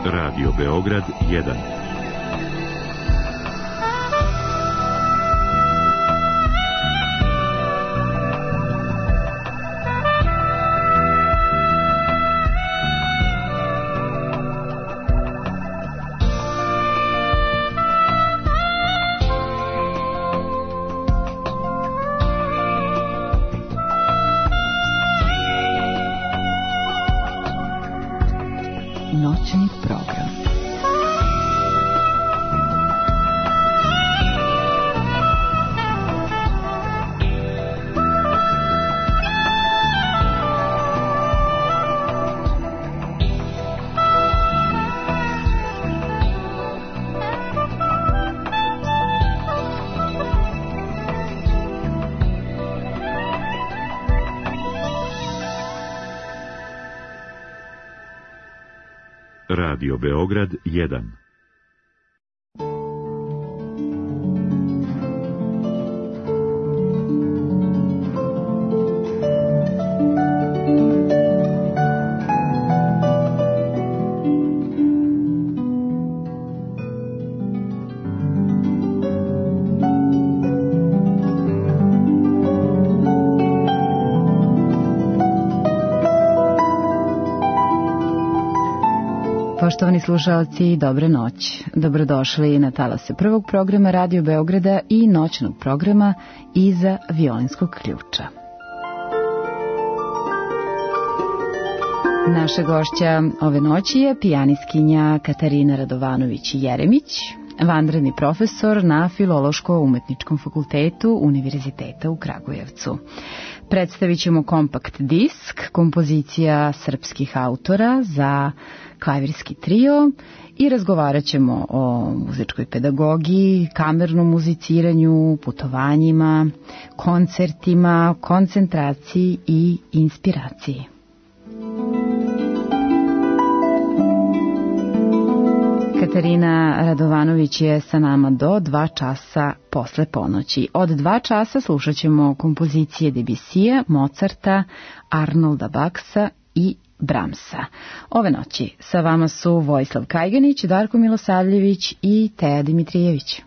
Radio Beograd 1. Noćni program. Radio Beograd 1. Poštovani slušalci, dobre noć. Dobrodošli na talase prvog programa Radio Beograda i noćnog programa Iza violinskog ključa. Naša gošća ove noći je pijanistkinja Katarina Radovanović-Jeremić, vanredni profesor na Filološko-umetničkom fakultetu Univerziteta u Kragujevcu. Predstavit ćemo kompakt disk, kompozicija srpskih autora za klavirski trio i razgovarat ćemo o muzičkoj pedagogiji, kamernom muziciranju, putovanjima, koncertima, koncentraciji i inspiraciji. Katarina Radovanović je sa nama do 2 časa posle ponoći. Od 2 časa slušat ćemo kompozicije Debussija, Mozarta, Arnolda Baksa i Brahmsa. Ove noći sa vama su Vojislav Kajganić, Darko Milosavljević i Teja Dimitrijević.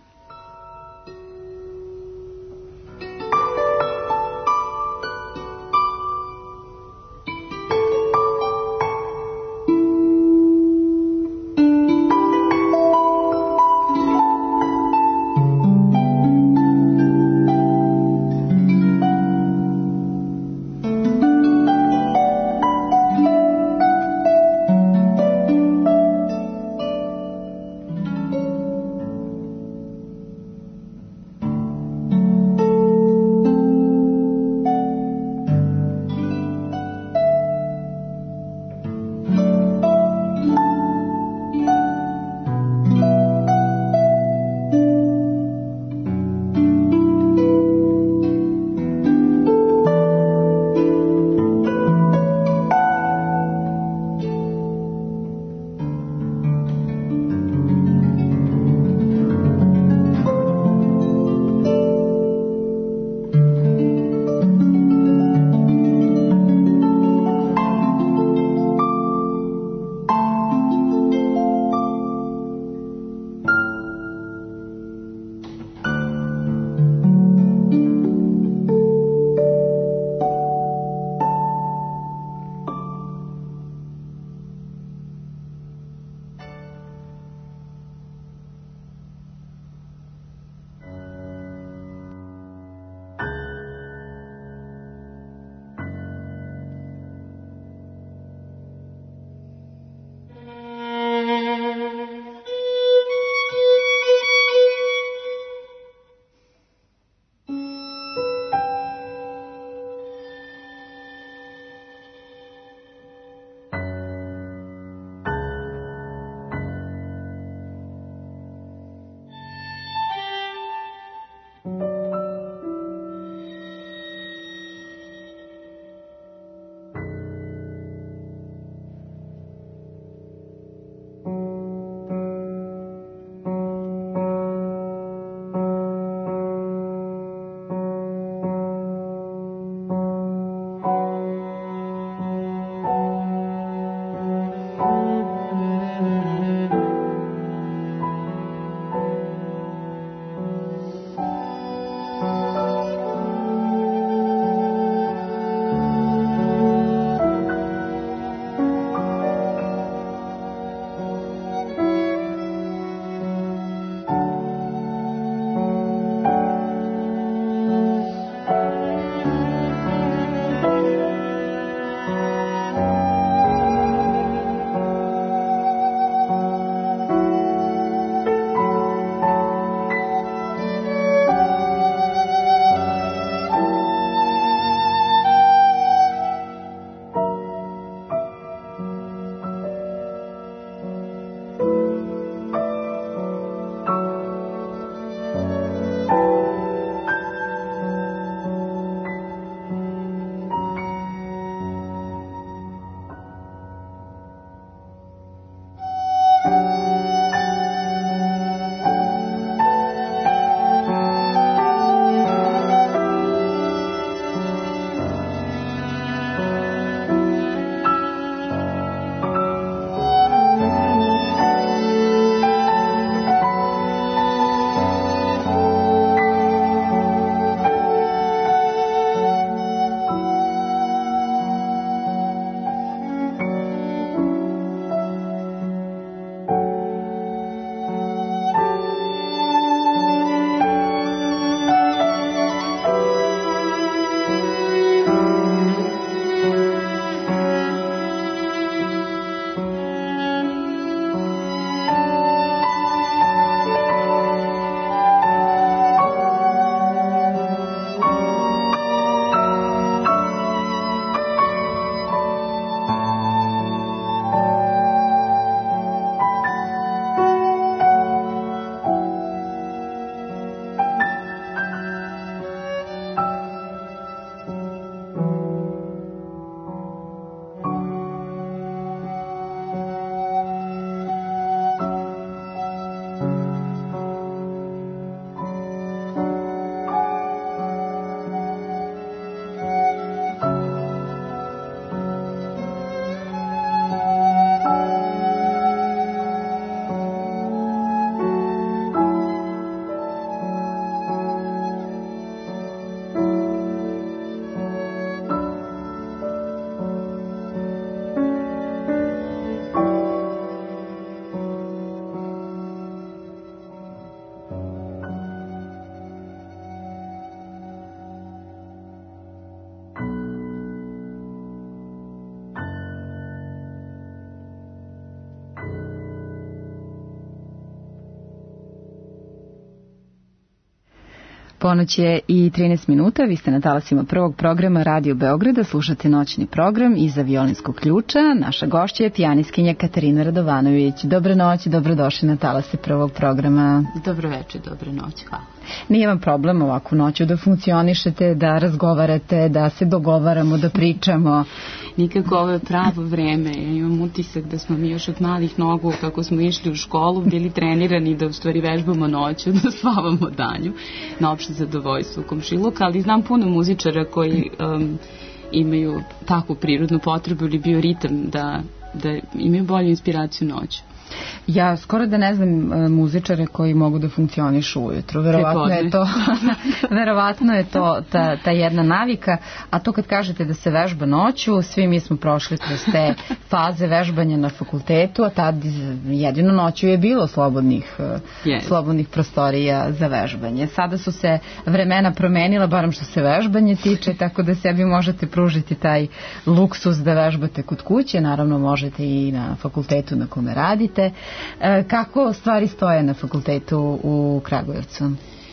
Ponoć je i 13 minuta, vi ste na talasima prvog programa Radio Beograda, slušate noćni program iza violinskog ključa. Naša gošća je pijanistkinja Katarina Radovanović. Dobro noć, dobrodošli na talase prvog programa. Dobro večer, dobro noć, hvala. Nije vam problem ovako noću da funkcionišete, da razgovarate, da se dogovaramo, da pričamo? Nikako, ovo je pravo vreme. Ja imam utisak da smo mi još od malih nogu, kako smo išli u školu, bili trenirani da u stvari vežbamo noću, da spavamo danju, na opšte zadovoljstvo u komšiluka, ali znam puno muzičara koji imaju takvu prirodnu potrebu ili bioritam da imaju bolju inspiraciju noću. Ja skoro da ne znam muzičare koji mogu da funkcionišu ujutru. Verovatno je to ta jedna navika, a to kad kažete da se vežba noću, svi mi smo prošli kroz te faze vežbanja na fakultetu, a tad jedino noću je bilo slobodnih prostorija za vežbanje. Sada su se vremena promenila, barem što se vežbanje tiče, tako da sebi možete pružiti taj luksus da vežbate kod kuće, naravno možete i na fakultetu na kome radite. Kako stvari stoje na fakultetu u Kragujevcu?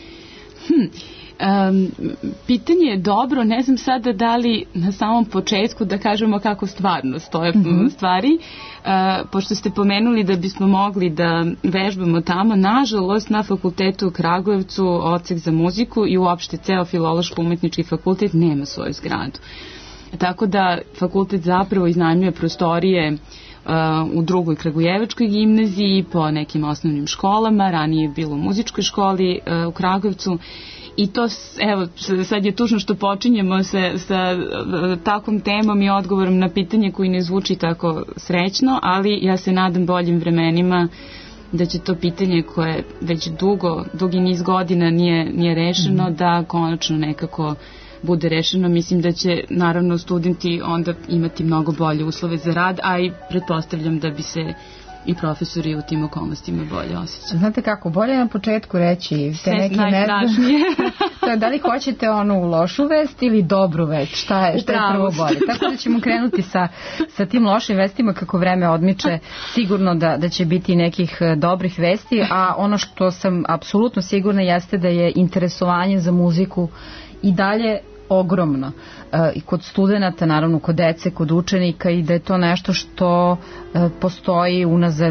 Pitanje je dobro, ne znam sada da li na samom početku da kažemo kako stvarno stoje stvari, pošto ste pomenuli da bismo mogli da vežbamo tamo. Nažalost, na fakultetu u Kragujevcu odsek za muziku i uopšte ceo filološko-umetnički fakultet nema svoju zgradu. Tako da fakultet zapravo iznajmljuje prostorije u drugoj Kragujevačkoj gimnaziji, po nekim osnovnim školama, ranije je bilo u muzičkoj školi u Kragujevcu. I to, evo, sad je tužno što počinjemo sa takvom temom i odgovorom na pitanje koji ne zvuči tako srećno, ali ja se nadam boljim vremenima da će to pitanje koje već dugi niz godina nije rešeno, da konačno nekako bude rešeno. Mislim da će naravno studenti onda imati mnogo bolje uslove za rad, a i pretpostavljam da bi se i profesori u tim okolnostima bolje osjećaju. Znate kako, bolje na početku reći te neke najstrašnije. To je da li hoćete onu lošu vest ili dobru vest, šta je prvo bolje. Tako da ćemo krenuti sa tim lošim vestima kako vreme odmiče, sigurno da će biti nekih dobrih vesti, a ono što sam apsolutno sigurna jeste da je interesovanje za muziku i dalje ogromno. I kod studenata, naravno kod dece, kod učenika, i da je to nešto što postoji unazad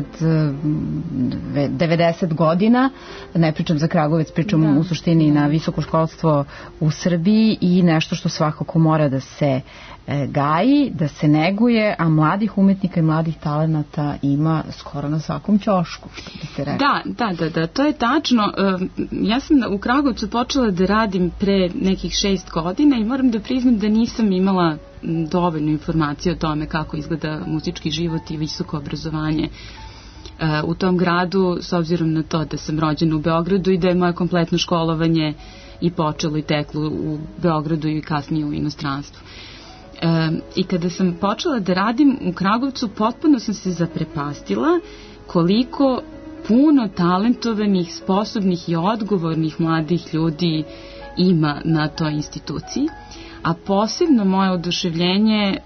90 godina. Ne pričam za Kragujevac, pričam u suštini na visoko školstvo u Srbiji, i nešto što svakako mora da se gaji, da se neguje, a mladih umetnika i mladih talenata ima skoro na svakom ćošku, što bi se rekao. Da, to je tačno. Ja sam u Kragujevcu počela da radim pre nekih 6 godina i moram da priznam da nisam imala dovoljno informacije o tome kako izgleda muzički život i visoko obrazovanje u tom gradu, s obzirom na to da sam rođena u Beogradu i da je moje kompletno školovanje i počelo i teklo u Beogradu i kasnije u inostranstvu. I kada sam počela da radim u Kragujevcu, potpuno sam se zaprepastila koliko puno talentovanih, sposobnih i odgovornih mladih ljudi ima na toj instituciji, a posebno moje oduševljenje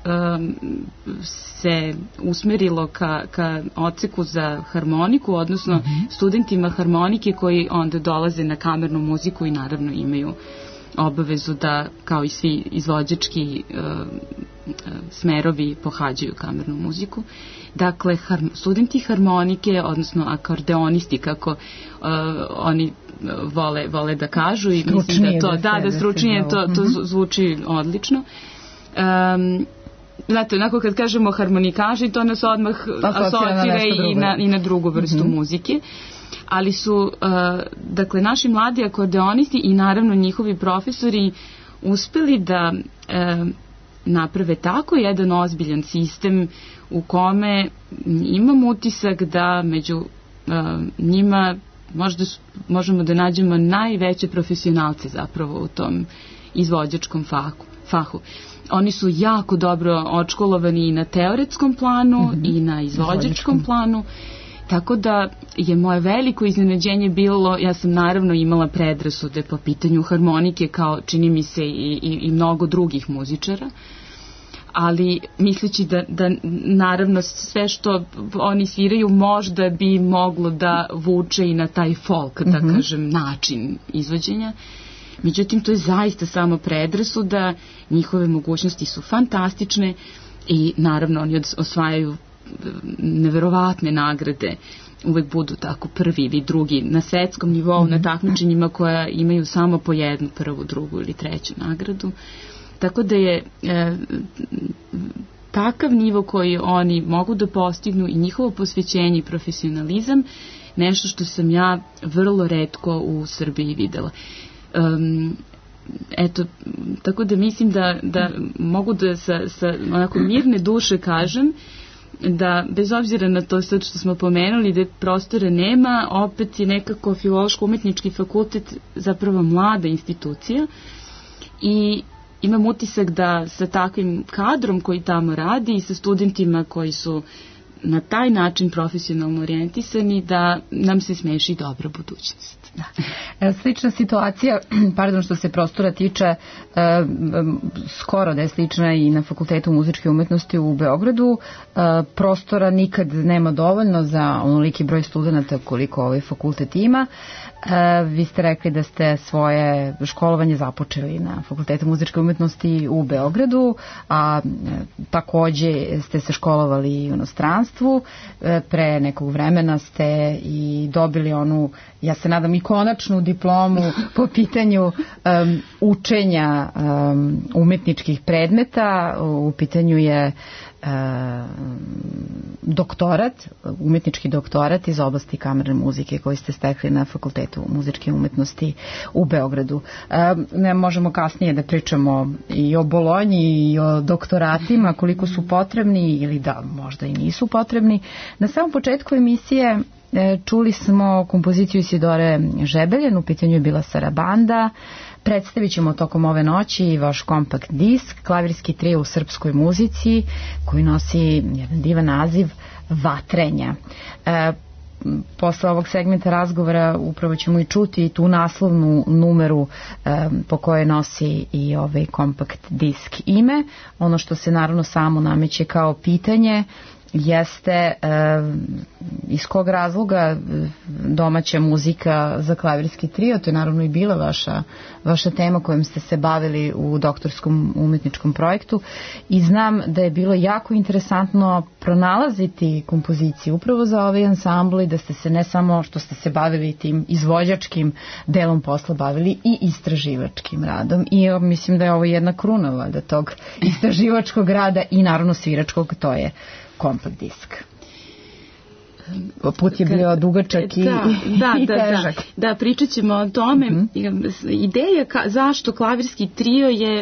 se usmerilo ka odseku za harmoniku, odnosno studentima harmonike koji onda dolaze na kamernu muziku i naravno imaju obavezu da, kao i svi izvođački smerovi, pohađaju kamernu muziku. Dakle, studenti harmonike, odnosno akordeonisti, kako oni vole da kažu, i mislim da to, da stručnije, to zvuči odlično. Znate, onako kad kažemo harmonikaži, to nas odmah asocira i na drugu vrstu muzike. Ali su, dakle, naši mladi akordeonisti i naravno njihovi profesori uspeli da naprave tako jedan ozbiljan sistem u kome imam utisak da među njima možemo da nađemo najveće profesionalce zapravo u tom izvođačkom fahu. Oni su jako dobro odškolovani i na teoretskom planu i na izvođačkom planu. Tako da je moje veliko iznenađenje bilo, ja sam naravno imala predrasude po pitanju harmonike, kao čini mi se i mnogo drugih muzičara, ali misleći da naravno sve što oni sviraju možda bi moglo da vuče i na taj folk, da kažem, način izvođenja. Međutim, to je zaista samo predrasuda, njihove mogućnosti su fantastične i naravno oni osvajaju neverovatne nagrade, uvek budu tako prvi ili drugi na svetskom nivou, na takmičenjima koja imaju samo po jednu, prvu, drugu ili treću nagradu. Tako da je takav nivo koji oni mogu da postignu i njihovo posvećenje i profesionalizam nešto što sam ja vrlo retko u Srbiji videla. Eto, tako da mislim da mogu da sa onako mirne duše kažem da bez obzira na to sad što smo pomenuli da prostora nema, opet je nekako Filološko-umetnički fakultet zapravo mlada institucija i imam utisak da sa takvim kadrom koji tamo radi i sa studentima koji su na taj način profesionalno orijentisani da nam se smeši dobra budućnost. Da. Slična situacija, pardon što se prostora tiče, skoro da je slična i na Fakultetu muzičke umetnosti u Beogradu. Prostora nikad nema dovoljno za onoliki broj studenta koliko ovaj fakultet ima. Vi ste rekli da ste svoje školovanje započeli na Fakultetu muzičke umetnosti u Beogradu, a takođe ste se školovali i u inostranstvu. Pre nekog vremena ste i dobili onu, ja se nadam, i konačnu diplomu po pitanju učenja umetničkih predmeta. U pitanju je doktorat, umetnički doktorat iz oblasti kamerne muzike koji ste stekli na Fakultetu muzičke umetnosti u Beogradu. Ne možemo kasnije da pričamo i o Bolonji i o doktoratima, koliko su potrebni ili da možda i nisu potrebni. Na samom početku emisije čuli smo kompoziciju Isidore Žebeljen, u pitanju je bila Sarabanda. Predstavit ćemo tokom ove noći vaš kompakt disk, klavirski trio u srpskoj muzici, koji nosi jedan divan naziv Vatrenja. Posle ovog segmenta razgovora upravo ćemo i čuti tu naslovnu numeru po kojoj nosi i ovaj kompakt disk ime. Ono što se naravno samo nameće kao pitanje jeste iz kog razloga domaća muzika za klavirski trio. To je naravno i bila vaša tema kojom ste se bavili u doktorskom umetničkom projektu i znam da je bilo jako interesantno pronalaziti kompoziciju upravo za ovaj ansambl i da ste se ne samo što ste se bavili tim izvođačkim delom posla bavili i istraživačkim radom i mislim da je ovo jedna kruna valjda tog istraživačkog rada i naravno sviračkog, to je kompakt disk. Put je bio dugačak i težak. Da, pričat ćemo o tome. Ideja zašto klavirski trio je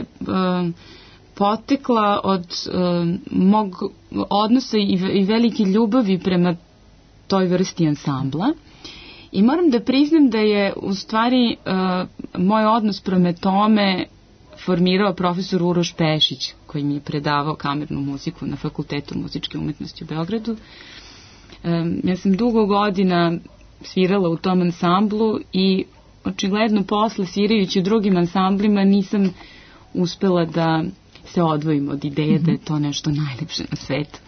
potekla od mog odnosa i velike ljubavi prema toj vrsti ansambla. I moram da priznam da je u stvari moj odnos prema tome formirao profesor Uroš Pešić, koji mi je predavao kamernu muziku na Fakultetu muzičke umetnosti u Beogradu. Ja sam dugo godina svirala u tom ansamblu i očigledno posle svirajući u drugim ansamblima nisam uspela da se odvojim od ideje da je to nešto najlepše na svetu.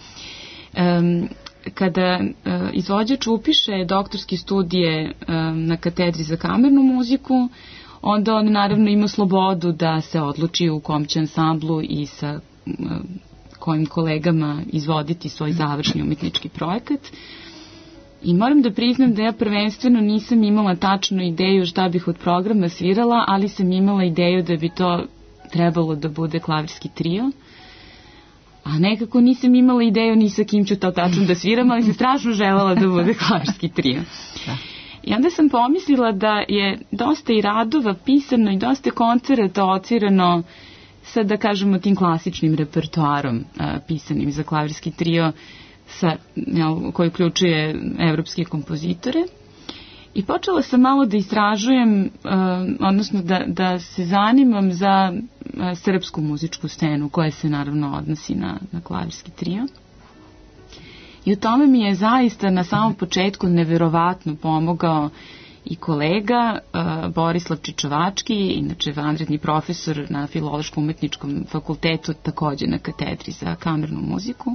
Kada izvođač upiše doktorske studije na katedri za kamernu muziku, onda on naravno ima slobodu da se odluči u kom će ansamblu i sa kojim kolegama izvoditi svoj završni umetnički projekat. I moram da priznam da ja prvenstveno nisam imala tačnu ideju šta bih od programa svirala, ali sam imala ideju da bi to trebalo da bude klavirski trio. A nekako nisam imala ideju ni sa kim ću to tačno da sviram, ali sam strašno želela da bude klavirski trio. I onda sam pomislila da je dosta i radova pisano i dosta koncerata ocirano sa, da kažemo, tim klasičnim repertoarom pisanim za klavirski trio koji uključuje evropske kompozitore. I počela sam malo da istražujem, odnosno da se zanimam za srpsku muzičku scenu koja se naravno odnosi na klavirski trio. I u tome mi je zaista na samom početku neverovatno pomogao i kolega Borislav Čičovački, inače vanredni profesor na Filološko-umetničkom fakultetu, takođe na katedri za kamernu muziku.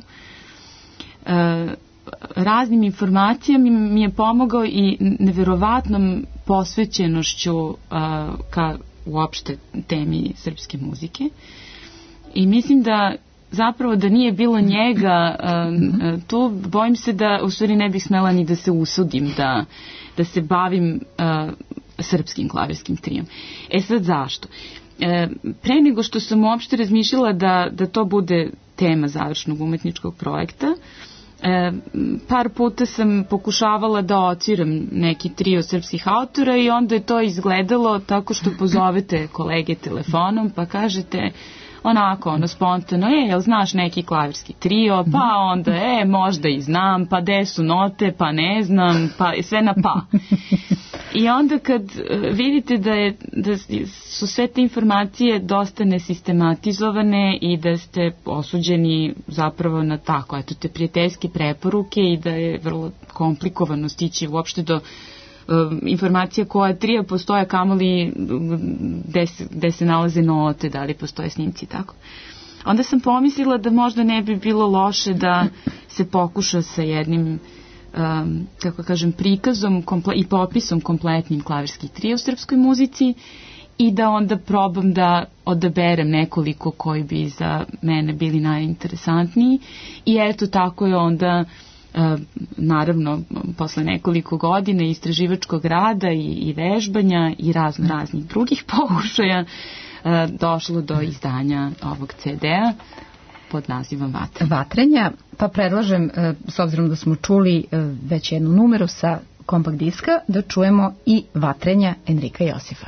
Raznim informacijama mi je pomogao i neverovatnom posvećenošću ka uopšte temi srpske muzike. I mislim da zapravo da nije bilo njega tu, bojim se da u stvari ne bih smela ni da se usudim da se bavim srpskim klavirskim trijom. Sad zašto? Pre nego što sam uopšte razmišljala da to bude tema završnog umetničkog projekta, par puta sam pokušavala da odsviram neki trio srpskih autora i onda je to izgledalo tako što pozovete kolege telefonom pa kažete onako, spontano, jel znaš neki klavirski trio, pa onda, možda i znam, pa gde su note, pa ne znam, pa sve na pa. I onda kad vidite da su sve te informacije dosta nesistematizovane i da ste osuđeni zapravo na tako, te prijateljske preporuke i da je vrlo komplikovano stići uopšte do informacija koja trija postoje, kamoli gde se nalaze note, da li postoje snimci i tako. Onda sam pomislila da možda ne bi bilo loše da se pokuša sa jednim kako kažem, prikazom i popisom kompletnim klavirskih trija u srpskoj muzici i da onda probam da odaberem nekoliko koji bi za mene bili najinteresantniji i eto tako je onda naravno posle nekoliko godina istraživačkog rada i vežbanja i raznih drugih pokušaja došlo do izdanja ovog CD-a pod nazivom Vatrenja. Pa predlažem, s obzirom da smo čuli već jednu numeru sa kompakt diska, da čujemo i Vatrenja Enrika Josifa.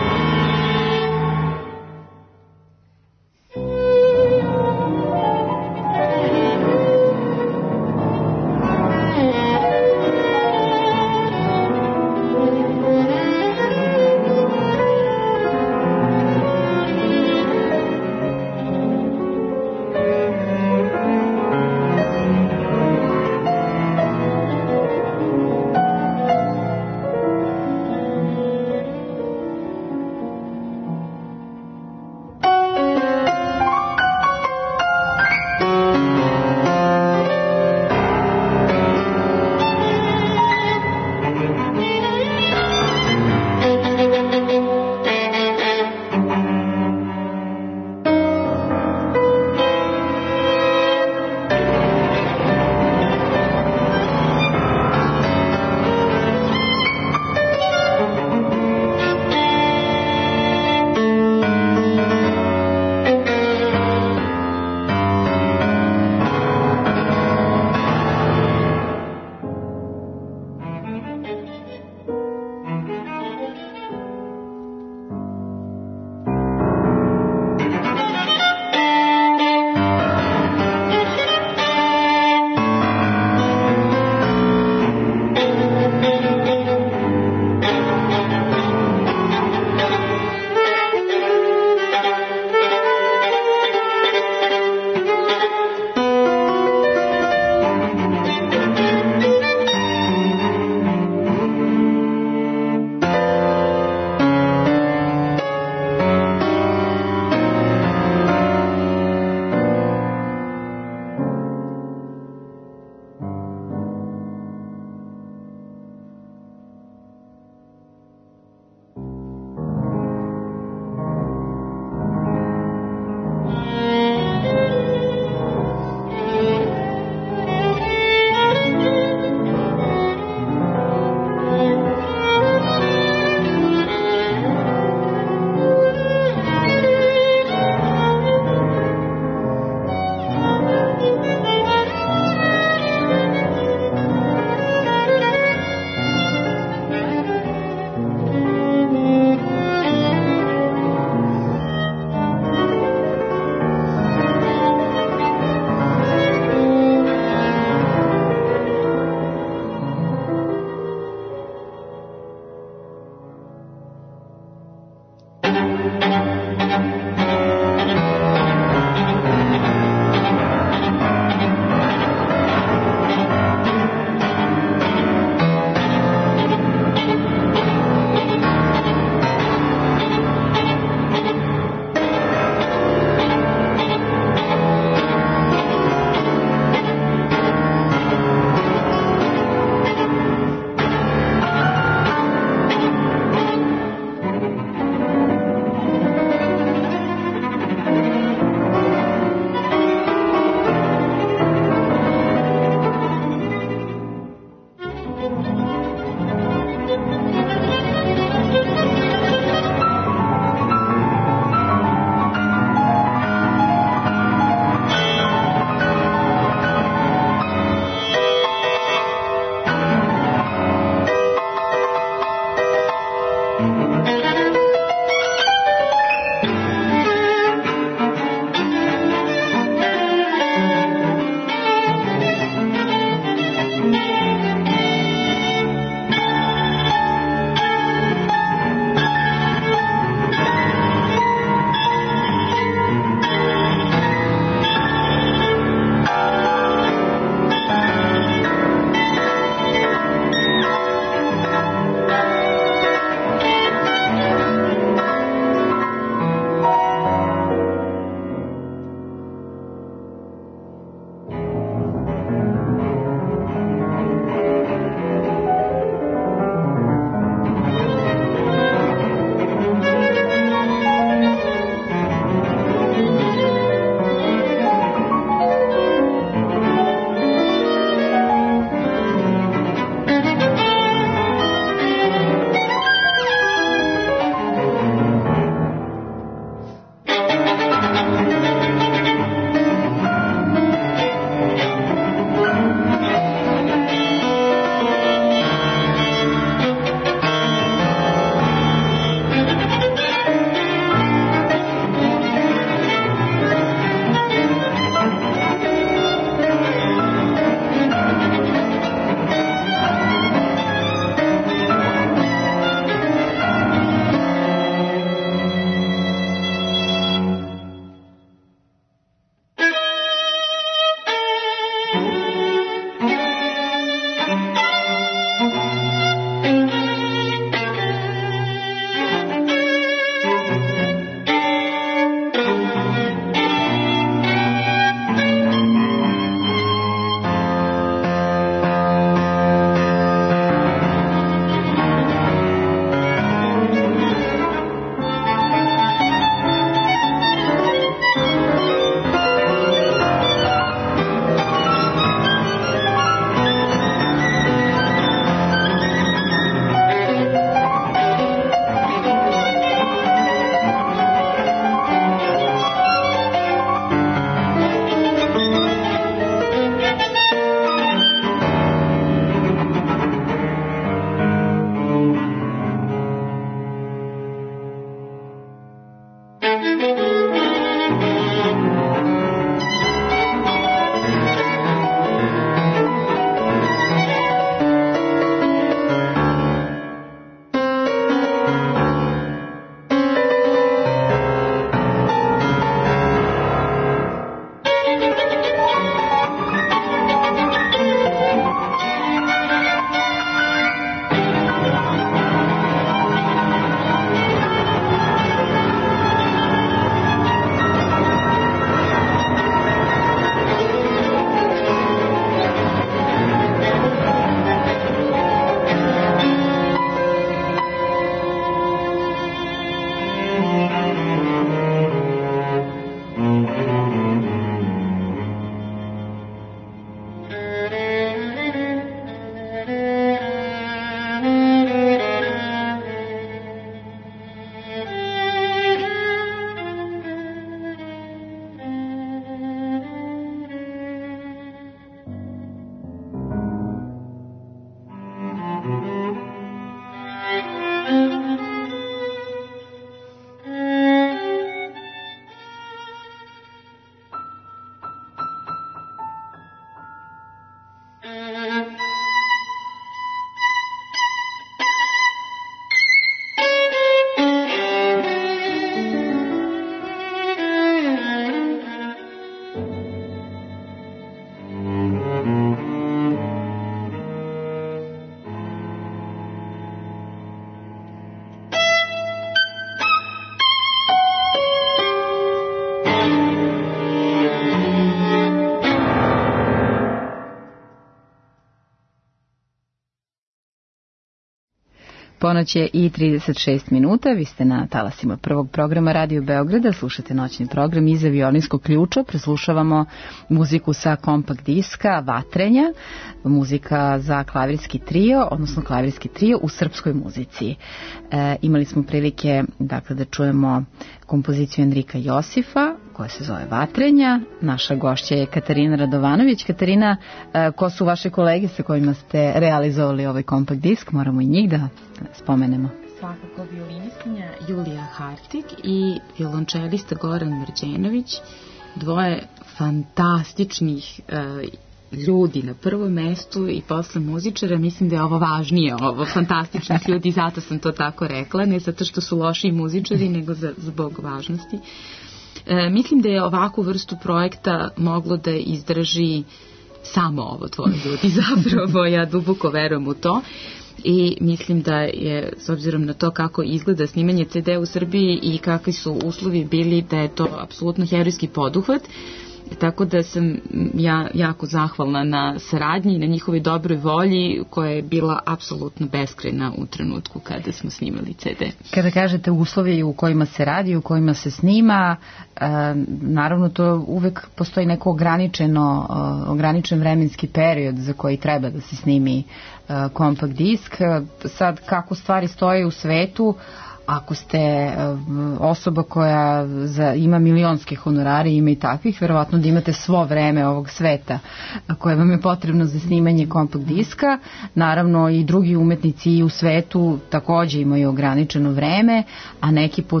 Ponoć je i 36 minuta, vi ste na talasima prvog programa Radio Beograda, slušate noćni program Iza violinskog ključa, preslušavamo muziku sa kompakt diska Vatrenja, muzika za klavirski trio, odnosno klavirski trio u srpskoj muzici. Imali smo prilike dakle, da čujemo kompoziciju Enrika Josifa, koja se zove Vatrenja. Naša gošća je Katarina Radovanović. Katarina, ko su vaše kolege sa kojima ste realizovali ovaj kompakt disk? Moramo i njih da spomenemo. Svakako violinistkinja Julija Hartig i violončelista Goran Mrđenović, dvoje fantastičnih ljudi na prvom mestu i posle muzičara. Mislim da je ovo važnije, ovo fantastičnih ljudi, zato sam to tako rekla, ne zato što su loši muzičari, nego zbog važnosti. Mislim da je ovakvu vrstu projekta moglo da izdrži samo ovo tvoje ljudi, zapravo ja duboko verujem u to i mislim da je, s obzirom na to kako izgleda snimanje CD u Srbiji i kakvi su uslovi bili, da je to apsolutno herojski poduhvat. Tako da sam ja jako zahvalna na saradnji i na njihovoj dobroj volji koja je bila apsolutno beskrajna u trenutku kada smo snimali CD. Kada kažete uslovi u kojima se radi, u kojima se snima, naravno to uvek postoji neko ograničen vremenski period za koji treba da se snimi kompakt disk. Sad kako stvari stoje u svetu, ako ste osoba koja ima milionske honorare, ima i takvih, verovatno da imate svo vreme ovog sveta koje vam je potrebno za snimanje kompakt diska. Naravno i drugi umetnici i u svetu takođe imaju ograničeno vreme, a neki put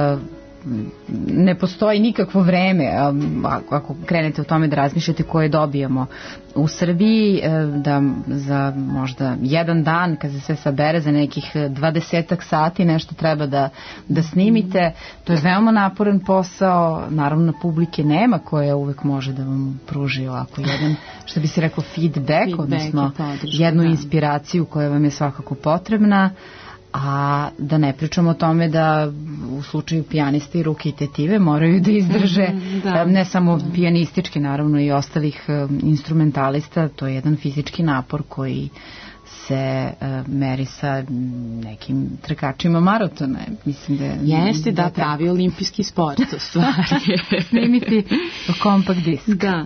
ne postoji nikakvo vreme, ako krenete o tome da razmišljate, koje dobijamo u Srbiji, da za možda jedan dan, kad se sve sabere, za nekih 20 sati nešto treba da snimite. To je veoma naporan posao, naravno publike nema koja uvek može da vam pruži ovako jedan, što bi se rekao, feedback, odnosno jednu inspiraciju koja vam je svakako potrebna. A da ne pričamo o tome da u slučaju pijaniste i ruke i tetive moraju da izdrže ne samo pijanistički, naravno i ostalih instrumentalista. To je jedan fizički napor koji se meri sa nekim trkačima maratona. Mislim da jeste da pravi olimpijski sport u stvari. Snimiti kompakt disk. Da.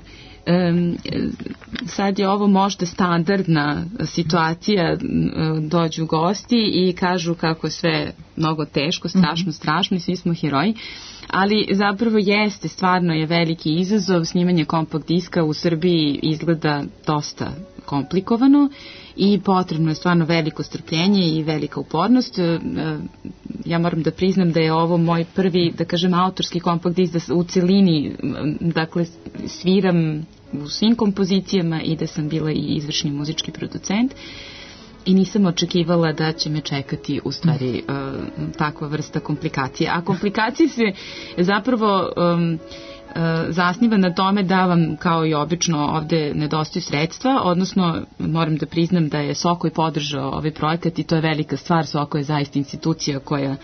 Sad je ovo možda standardna situacija, dođu gosti i kažu kako je sve mnogo teško, strašno i svi smo heroji, ali zapravo jeste, stvarno je veliki izazov. Snimanje kompakt diska u Srbiji izgleda dosta komplikovano i potrebno je stvarno veliko strpljenje i velika upornost. Ja moram da priznam da je ovo moj prvi, da kažem, autorski kompakt disk, da u celini, dakle, sviram u svim kompozicijama i da sam bila i izvršni muzički producent i nisam očekivala da će me čekati u stvari takva vrsta komplikacije. A komplikacije se zapravo zasniva na tome da vam, kao i obično, ovde nedostaju sredstva, odnosno moram da priznam da je Sokoj podržao ovaj projekat i to je velika stvar. Sokoj je zaista institucija koja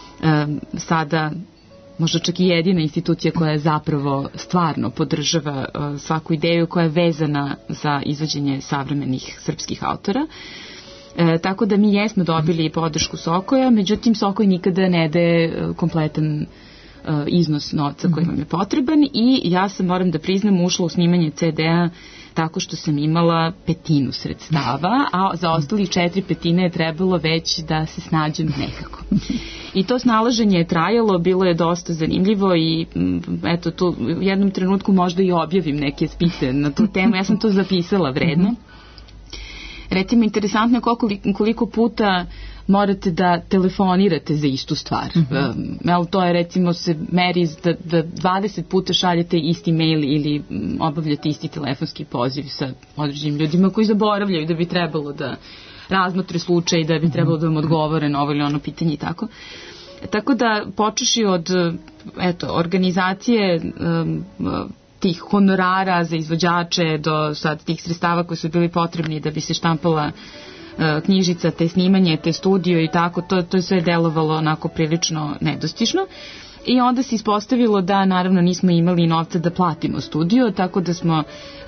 sada možda čak i jedina institucija koja je zapravo stvarno podržava svaku ideju koja je vezana za izvođenje savremenih srpskih autora. Tako da mi jesmo dobili podršku Sokoja, međutim Sokoj nikada ne daje kompletan iznos novca koji vam je potreban i ja sam, moram da priznam, ušla u snimanje CD-a tako što sam imala 1/5 sredstava, a za ostalih 4/5 je trebalo već da se snađem nekako. I to snalaženje je trajalo, bilo je dosta zanimljivo i eto, tu u jednom trenutku možda i objavim neke spise na tu temu. Ja sam to zapisala vredno. Recimo, interesantno je koliko puta morate da telefonirate za istu stvar. To je, recimo, se meri da 20 puta šaljete isti mail ili obavljate isti telefonski poziv sa određenim ljudima koji zaboravljaju da bi trebalo da razmotre slučaj, da bi trebalo da vam odgovore na ovo ili ono pitanje i tako. Tako da počeši od organizacije tih honorara za izvođače do sad tih sredstava koji su bili potrebni da bi se štampala knjižica, te snimanje, te studio i tako, to je sve delovalo onako prilično nedostižno. I onda se ispostavilo da naravno nismo imali novca da platimo studio, tako da smo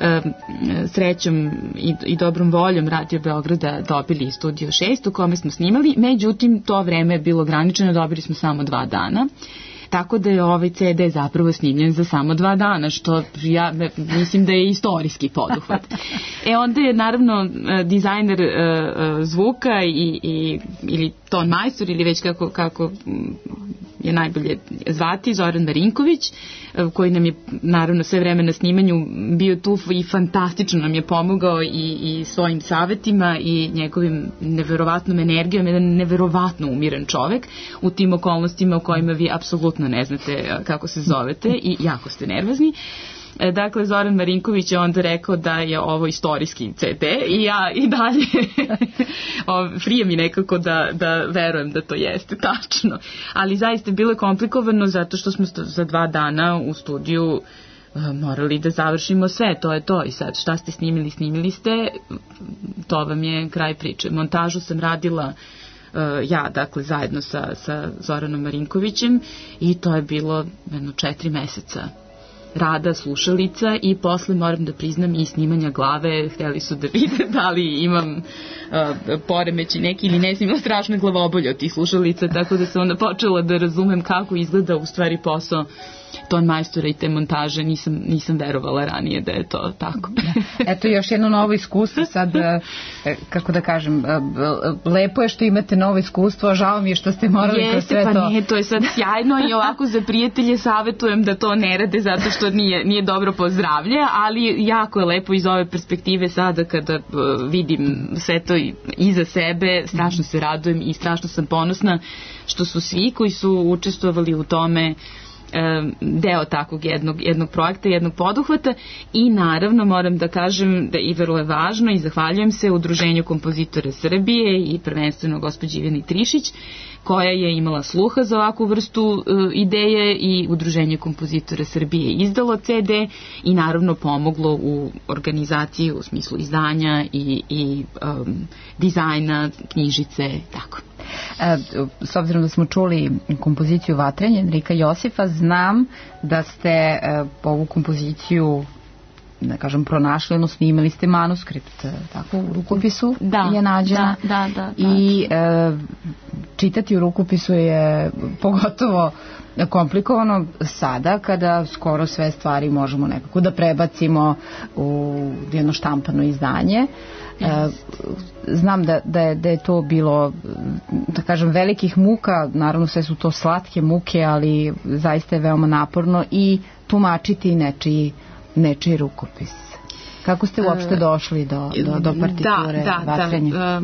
srećom i dobrom voljom Radio Beograda dobili studio 6 u kome smo snimali, međutim to vreme je bilo ograničeno, dobili smo samo 2 dana. Tako da je ovaj CD zapravo snimljen za samo 2 dana, što ja mislim da je istorijski poduhvat. Onda je naravno dizajner zvuka ili ton majstor ili već kako je najbolje zvati, Zoran Marinković, koji nam je naravno sve vreme na snimanju bio tu i fantastično nam je pomogao i svojim savetima i njegovim neverovatnom energijom, jedan neverovatno umiren čovek u tim okolnostima u kojima vi apsolutno ne znate kako se zovete i jako ste nervozni. Dakle, Zoran Marinković je onda rekao da je ovo istorijski CD i ja i dalje frije mi nekako da verujem da to jeste tačno. Ali zaista bilo je komplikovano zato što smo za 2 dana u studiju morali da završimo sve, to je to. I sad šta ste snimili ste, to vam je kraj priče. Montažu sam radila ja, dakle, zajedno sa Zoranom Marinkovićem i to je bilo 4 meseca rada slušalica i posle moram da priznam i snimanja glave. Hteli su da vide da li imam poremeći neki ili ne, snimala strašne glavobolje od tih slušalica, tako da sam onda počela da razumem kako izgleda u stvari posao ton majstora i te montaže. Nisam verovala ranije da je to tako. Eto još jedno novo iskustvo sad, kako da kažem, lepo je što imate novo iskustvo, a žao mi je što ste morali kroz sve to. Pa ne, to je sad sjajno i ovako za prijatelje savetujem da to ne rade zato što nije dobro po zdravlje, ali jako je lepo iz ove perspektive sada kada vidim sve to iza sebe, strašno se radujem i strašno sam ponosna što su svi koji su učestvovali u tome deo takvog jednog projekta, jednog poduhvata. I naravno moram da kažem da i vrlo je važno i zahvaljujem se Udruženju kompozitora Srbije i prvenstveno gospođi Ivani Trišić koja je imala sluha za ovakvu vrstu ideje i Udruženje kompozitora Srbije izdalo CD i naravno pomoglo u organizaciji u smislu izdanja i dizajna, knjižice, tako. S obzirom da smo čuli kompoziciju Vatrenje Enrika Josifa, znam da ste ovu kompoziciju, da kažem, pronašli, odnosno imali ste manuskript, tako, u rukopisu je nađena. Da. I čitati u rukopisu je pogotovo komplikovano sada kada skoro sve stvari možemo nekako da prebacimo u jedno štampano izdanje. Znam da je to bilo, da kažem, velikih muka, naravno sve su to slatke muke, ali zaista je veoma naporno i tumačiti nečiji rukopis. Kako ste uopšte došli do partiture Vatrenja?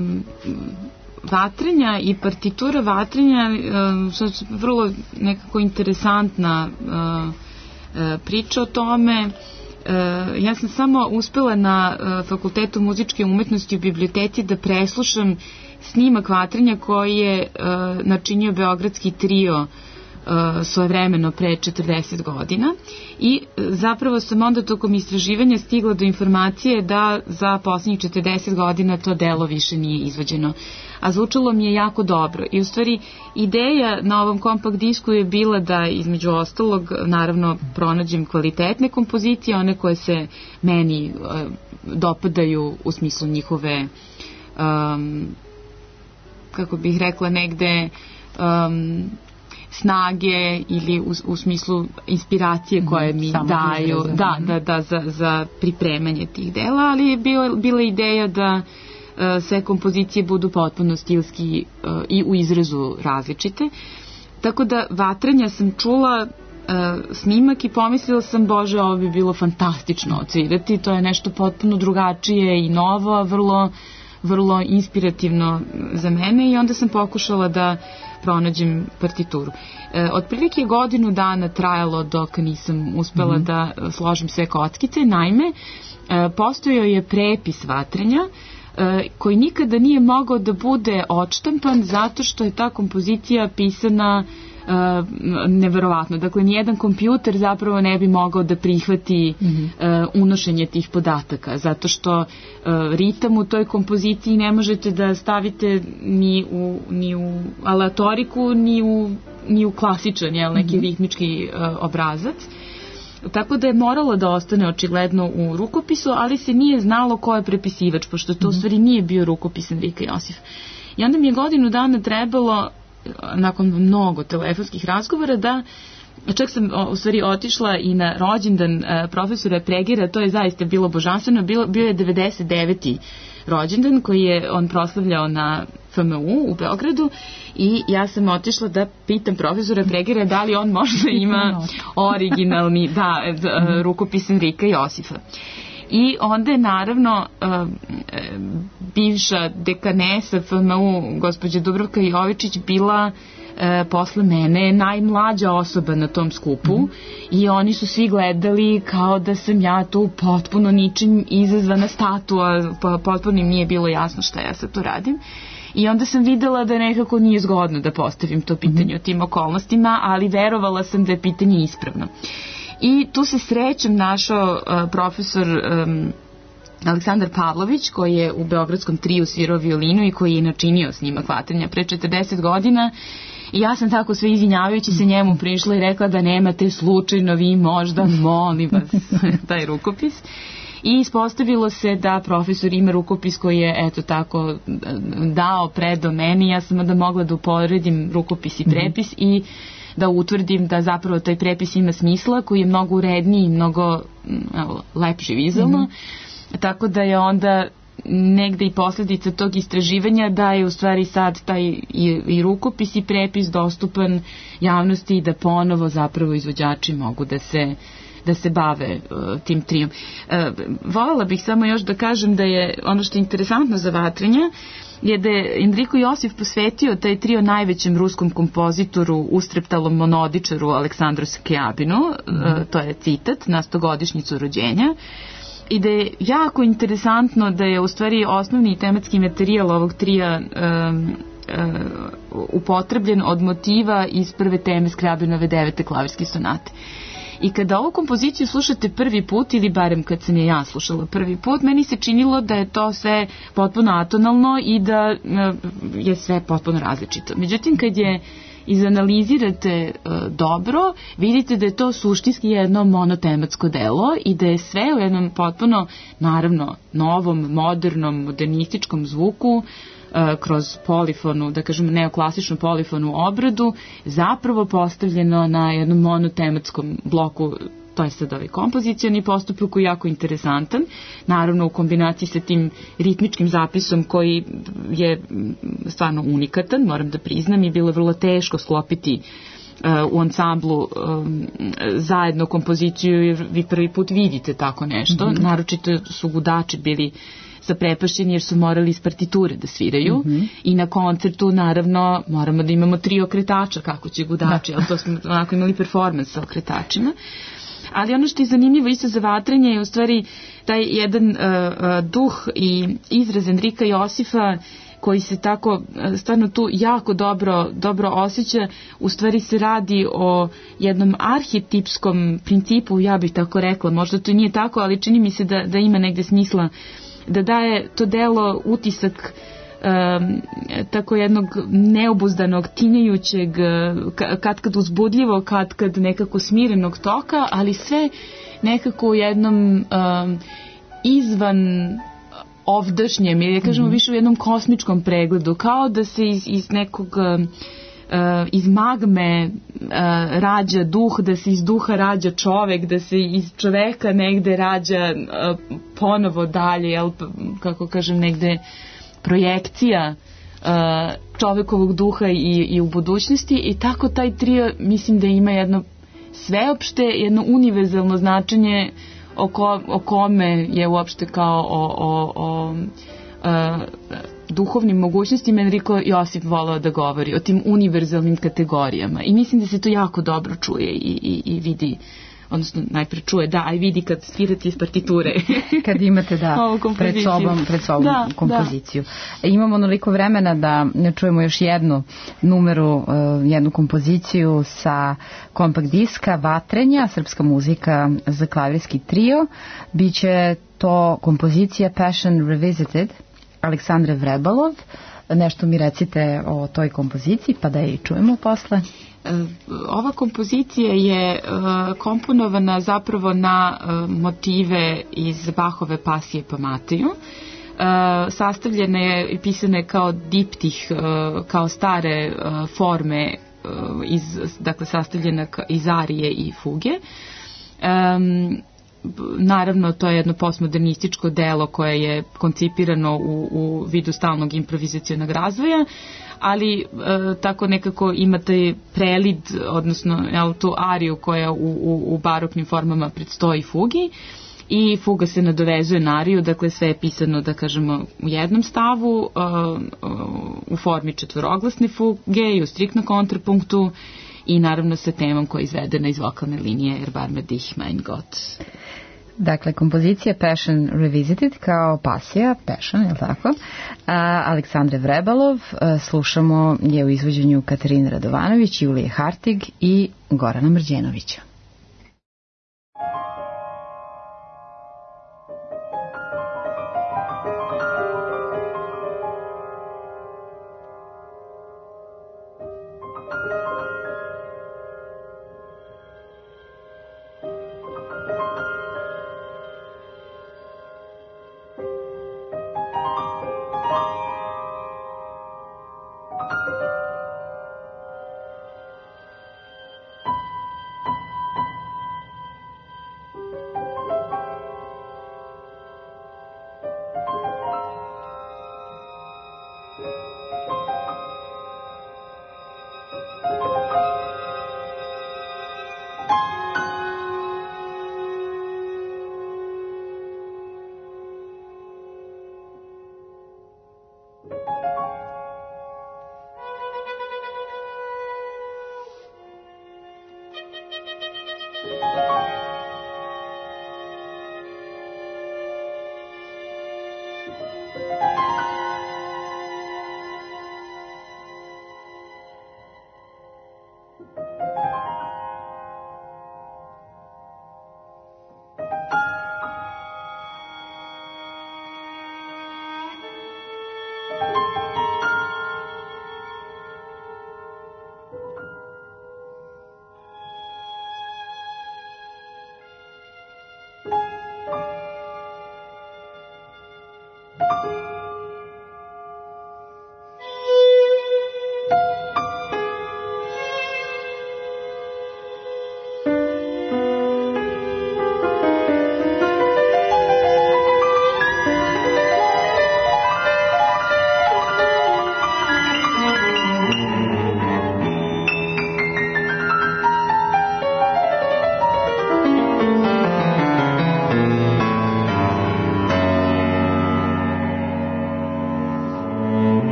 Vatrenja i partitura Vatrenja su vrlo nekako interesantna priča o tome. Ja sam samo uspela na Fakultetu muzičke umetnosti u biblioteci da preslušam snimak Vatrenja koji je načinio beogradski trio svojevremeno pre 40 godina i zapravo sam onda tokom istraživanja stigla do informacije da za posljednjih 40 godina to delo više nije izvođeno, a zvučalo mi je jako dobro i u stvari ideja na ovom kompakt disku je bila da između ostalog naravno pronađem kvalitetne kompozicije, one koje se meni dopadaju u smislu njihove kako bih rekla negde snage ili u smislu inspiracije koje mi daju za pripremanje tih dela, ali je bila ideja da sve kompozicije budu potpuno stilski i u izrazu različite. Tako da Vatrenja sam čula snimak i pomislila sam, bože, ovo bi bilo fantastično odsvirati, to je nešto potpuno drugačije i novo, vrlo inspirativno za mene i onda sam pokušala da pronađem partituru. Otprilike je godinu dana trajalo dok nisam uspela da složim sve kockice. Naime, postojao je prepis Vatrenja koji nikada nije mogao da bude odštampan zato što je ta kompozicija pisana neverovatno. Dakle, nijedan kompjuter zapravo ne bi mogao da prihvati unošenje tih podataka, zato što ritam u toj kompoziciji ne možete da stavite ni u aleatoriku, ni u ni u klasičan neki ritmički obrazac. Tako da je moralo da ostane očigledno u rukopisu, ali se nije znalo ko je prepisivač, pošto to u stvari nije bio rukopis Enrika Josif. I onda mi je godinu dana trebalo, nakon mnogo telefonskih razgovora, da čak sam u stvari otišla i na rođendan profesora Pregera, to je zaista bilo božanstveno, bio je 99. rođendan koji je on proslavljao na FMU u Beogradu i ja sam otišla da pitam profesora Pregera da li on možda ima originalni rukopis Enrika Josifa. I onda je naravno bivša dekanesa FMU, gospođa Dubravka Jovičić, bila posle mene najmlađa osoba na tom skupu i oni su svi gledali kao da sam ja tu potpuno ničim izazvana statua, potpuno im nije bilo jasno šta ja sad tu radim. I onda sam videla da nekako nije zgodno da postavim to pitanje o tim okolnostima, ali verovala sam da je pitanje ispravno. I tu se srećom našao profesor Aleksandar Pavlović, koji je u Beogradskom triju svirao violinu i koji je načinio snimak Vatrenja pre 40 godina. I ja sam tako sve izvinjavajući se njemu prišla i rekla da nemate slučajno vi možda, molim vas, taj rukopis. I ispostavilo se da profesor ima rukopis koji je eto tako predao meni. Ja sam onda mogla da uporedim rukopis i prepis i da utvrdim da zapravo taj prepis ima smisla, koji je mnogo uredniji i mnogo lepši vizualno. Tako da je onda negde i posljedica tog istraživanja da je u stvari sad taj i rukopis i prepis dostupan javnosti i da ponovo zapravo izvođači mogu da se bave tim trijom. Voljela bih samo još da kažem da je ono što je interesantno za Vatrenja je da je Enriko Josif posvetio taj trio najvećem ruskom kompozitoru, ustreptalom monodičaru Aleksandru Skrijabinu, to je citat, na 100-godišnjicu rođenja, i da je jako interesantno da je u stvari osnovni tematski materijal ovog trija upotrebljen od motiva iz prve teme Skrijabinove 9. klavirske sonate. I kada ovu kompoziciju slušate prvi put, ili barem kad sam je ja slušala prvi put, meni se činilo da je to sve potpuno atonalno i da je sve potpuno različito. Međutim, kad je izanalizirate dobro, vidite da je to suštinski jedno monotematsko delo i da je sve u jednom potpuno, naravno, novom, modernom, modernističkom zvuku, kroz polifonu, da kažemo neoklasičnu polifonu obradu, zapravo postavljeno na jednom monotematskom bloku. To je sad ovaj kompozicioni postupak koji je jako interesantan, naravno u kombinaciji sa tim ritmičkim zapisom koji je stvarno unikatan, moram da priznam, i bilo je vrlo teško sklopiti u ansamblu zajedno kompoziciju, jer vi prvi put vidite tako nešto, naročito su gudači bili zaprepašćeni jer su morali iz partiture da sviraju i na koncertu naravno moramo da imamo 3 okretača, kako će gudači, ali to smo onako imali performans sa okretačima. Ali ono što je zanimljivo isto za Vatrenje je u stvari taj jedan duh i izraz Enrika Josifa koji se tako stvarno tu jako dobro osjeća. U stvari se radi o jednom arhetipskom principu, ja bih tako rekla, možda to nije tako, ali čini mi se da ima negde smisla da daje to delo utisak tako jednog neobuzdanog, tinjajućeg, kad uzbudljivo, kad nekako smirenog toka, ali sve nekako u jednom izvan ovdašnjem, ili kažemo više u jednom kosmičkom pregledu, kao da se iz nekog iz magme rađa duh, da se iz duha rađa čovek, da se iz čoveka negde rađa ponovo dalje, jel, kako kažem, negde projekcija čovekovog duha i u budućnosti, i tako taj trio mislim da ima jedno sveopšte, jedno univerzalno značenje o kome je uopšte kao o duhovnim mogućnostima Enriko Josif voleo da govori, o tim univerzalnim kategorijama, i mislim da se to jako dobro čuje i vidi, odnosno najpre čuje, da, i vidi kad svirate iz partiture. Kad imate, pred sobom kompoziciju. Imamo onoliko vremena da čujemo još jednu numeru, jednu kompoziciju sa kompakt diska Vatrenja, srpska muzika za klavirski trio. Biće to kompozicija Passion Revisited, Aleksandre Vrebalov, Nešto mi recite o toj kompoziciji, pa da je i čujemo posle. Ova kompozicija je komponovana zapravo na motive iz Bachove Pasije po Mateju. Sastavljena je i pisana je kao diptih, kao stare forme, dakle sastavljena iz arije i fuge. Naravno, to je jedno postmodernističko delo koje je koncipirano u vidu stalnog improvizacionog razvoja, ali tako nekako imate prelid, odnosno tu ariju koja u baroknim formama predstoji fugi, i fuga se nadovezuje na ariju, dakle sve je pisano, da kažemo, u jednom stavu, u formi četvoroglasne fuge i u striktnom kontrapunktu, i naravno sa temom koja je izvedena iz vokalne linije Erbarme dich mein Gott. Dakle, kompozicija Passion Revisited kao pasija, Passion, je li tako? Aleksandre Vrebalov, slušamo je u izvođenju Katarine Radovanović, Julije Hartig i Gorana Mrđenovića.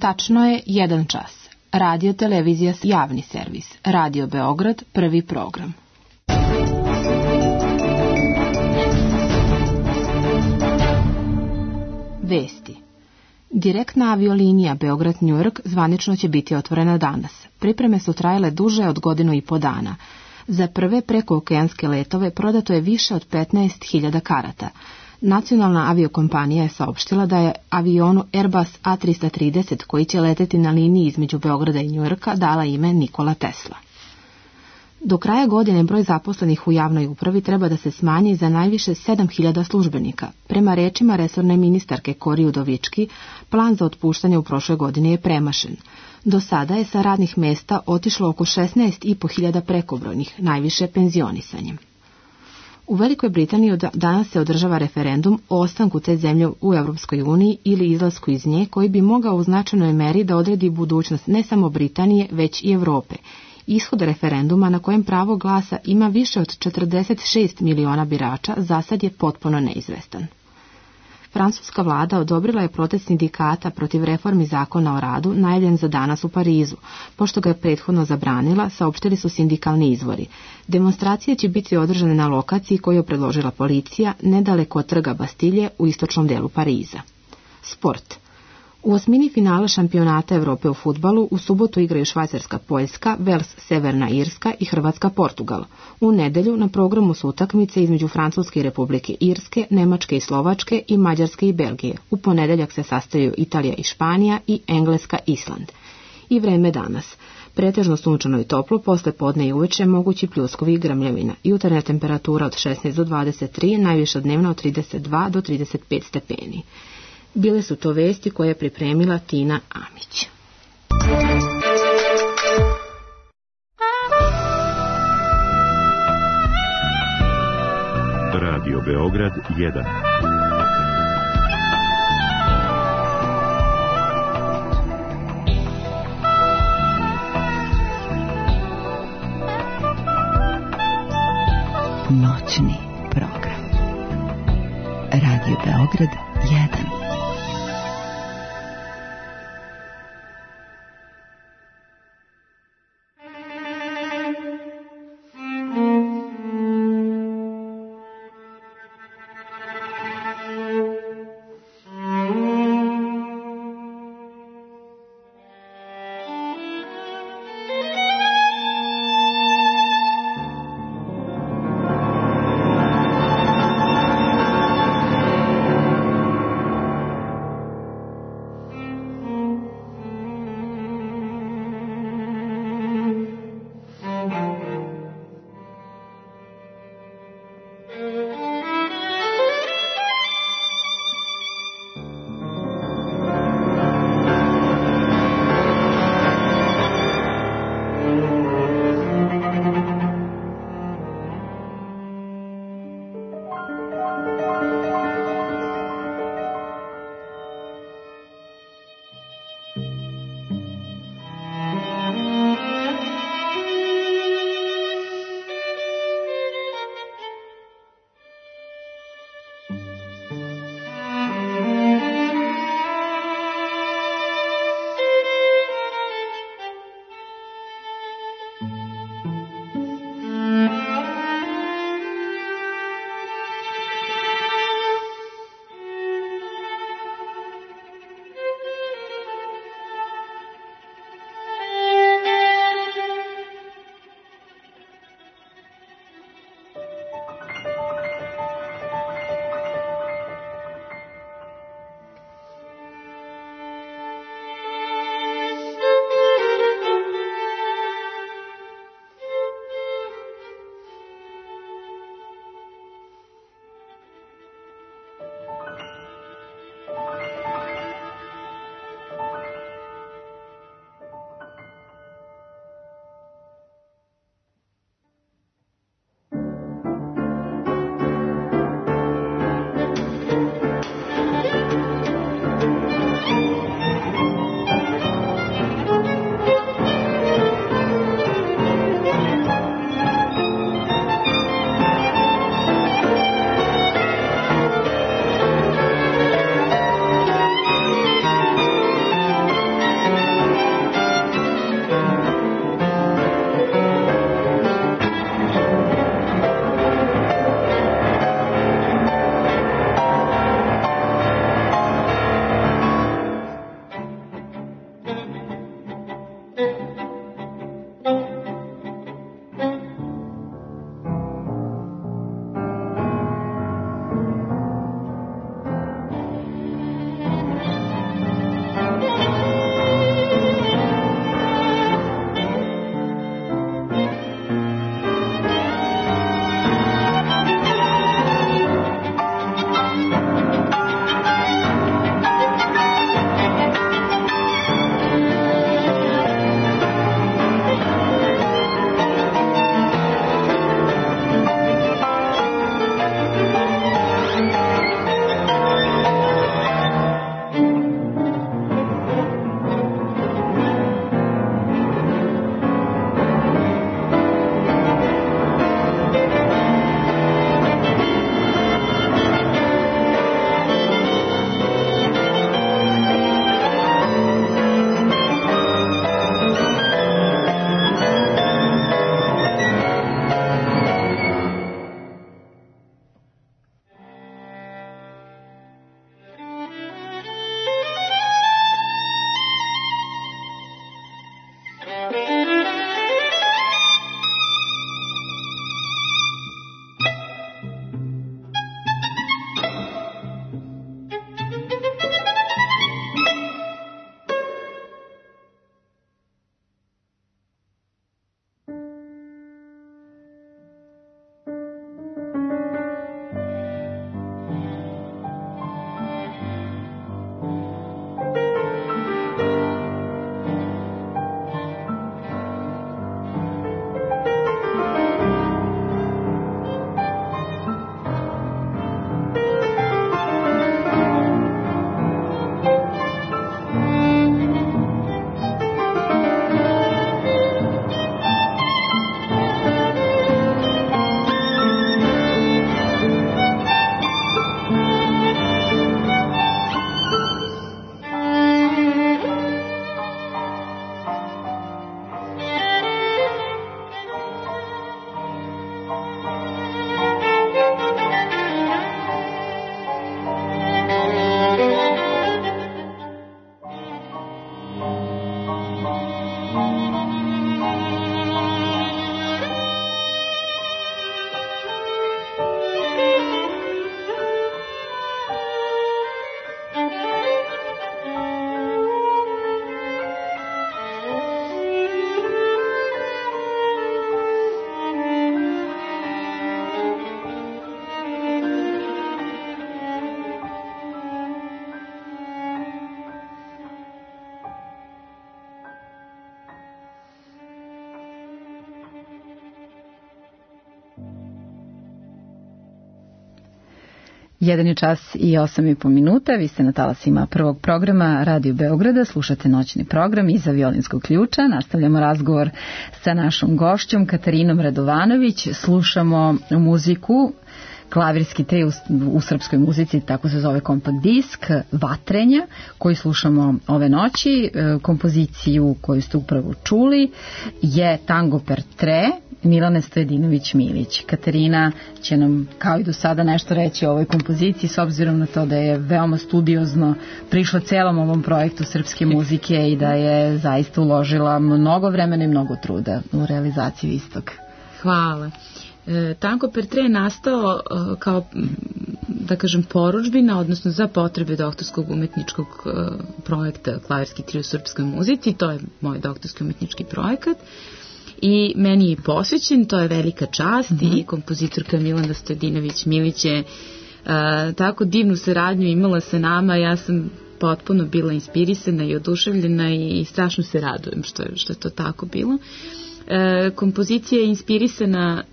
Tačno je 1 čas. Radio televizija javni servis. Radio Beograd, prvi program. Vesti. Direktna aviolinija Beograd-New York zvanično će biti otvorena danas. Pripreme su trajale duže od 1,5 dana. Za prve prekookeanske letove prodato je više od 15.000 karata. Nacionalna aviokompanija je saopštila da je avionu Airbus A330 koji će leteti na liniji između Beograda i New Yorka dala ime Nikola Tesla. Do kraja godine broj zaposlenih u javnoj upravi treba da se smanji za najviše 7.000 službenika. Prema rečima resorne ministarke Kori Udovički, plan za otpuštanje u prošloj godini je premašen. Do sada je sa radnih mesta otišlo oko 16.500 prekobrojnih, najviše penzionisanjem. U Velikoj Britaniji danas se održava referendum o ostanku te zemlje u Europskoj uniji ili izlasku iz nje, koji bi mogao u značajnoj meri da odredi budućnost ne samo Britanije, već i Europe. Ishod referenduma, na kojem pravo glasa ima više od 46 miliona birača, za sad je potpuno neizvestan. Francuska vlada odobrila je protest sindikata protiv reformi zakona o radu najavljen za danas u Parizu. Pošto ga je prethodno zabranila, saopštili su sindikalni izvori. Demonstracije će biti održane na lokaciji koju je predložila policija, nedaleko od trga Bastilje u istočnom delu Pariza. Sport. U osmini finala šampionata Evrope u fudbalu u subotu igraju Švajcarska-Poljska, Vels-Severna Irska i Hrvatska-Portugal. U nedelju na programu su utakmice između Francuske i Republike Irske, Nemačke i Slovačke i Mađarske i Belgije. U ponedeljak se sastaju Italija i Španija i Engleska Island. I vreme danas. Pretežno sunčano i toplo, posle podne i uveče mogući pljuskovi i grmljavina. Jutarnja temperatura od 16 do 23, najviša dnevna od 32 do 35 stepeni. Bile su to vesti koje je pripremila Tina Amić. Radio Beograd 1. Noćni program. Radio Beograd 1. 1 je čas i 8,5 minuta. Vi ste na talasima prvog programa Radio Beograda. Slušate noćni program iza violinskog ključa. Nastavljamo razgovor sa našom gošćom Katarinom Radovanović. Slušamo muziku, klavirski trio u srpskoj muzici, tako se zove kompakt disk, Vatrenja, koji slušamo ove noći. Kompoziciju koju ste upravo čuli je Tango per tre, Milane Stojedinović-Milić. Katarina će nam, kao i do sada, nešto reći o ovoj kompoziciji, s obzirom na to da je veoma studiozno prišla celom ovom projektu srpske muzike i da je zaista uložila mnogo vremena i mnogo truda u realizaciju istog. Hvala. Tango per tre je nastao kao, da kažem, porudžbina, odnosno za potrebe doktorskog umetničkog projekta Klavirski trio u srpskoj muzici. To je moj doktorski umetnički projekat. I meni je posvećen, to je velika čast i kompozitorka Milana Stojedinović-Milić je tako divnu saradnju imala sa nama. Ja sam potpuno bila inspirisana i oduševljena i strašno se radujem što je to tako bilo. Kompozicija je inspirisana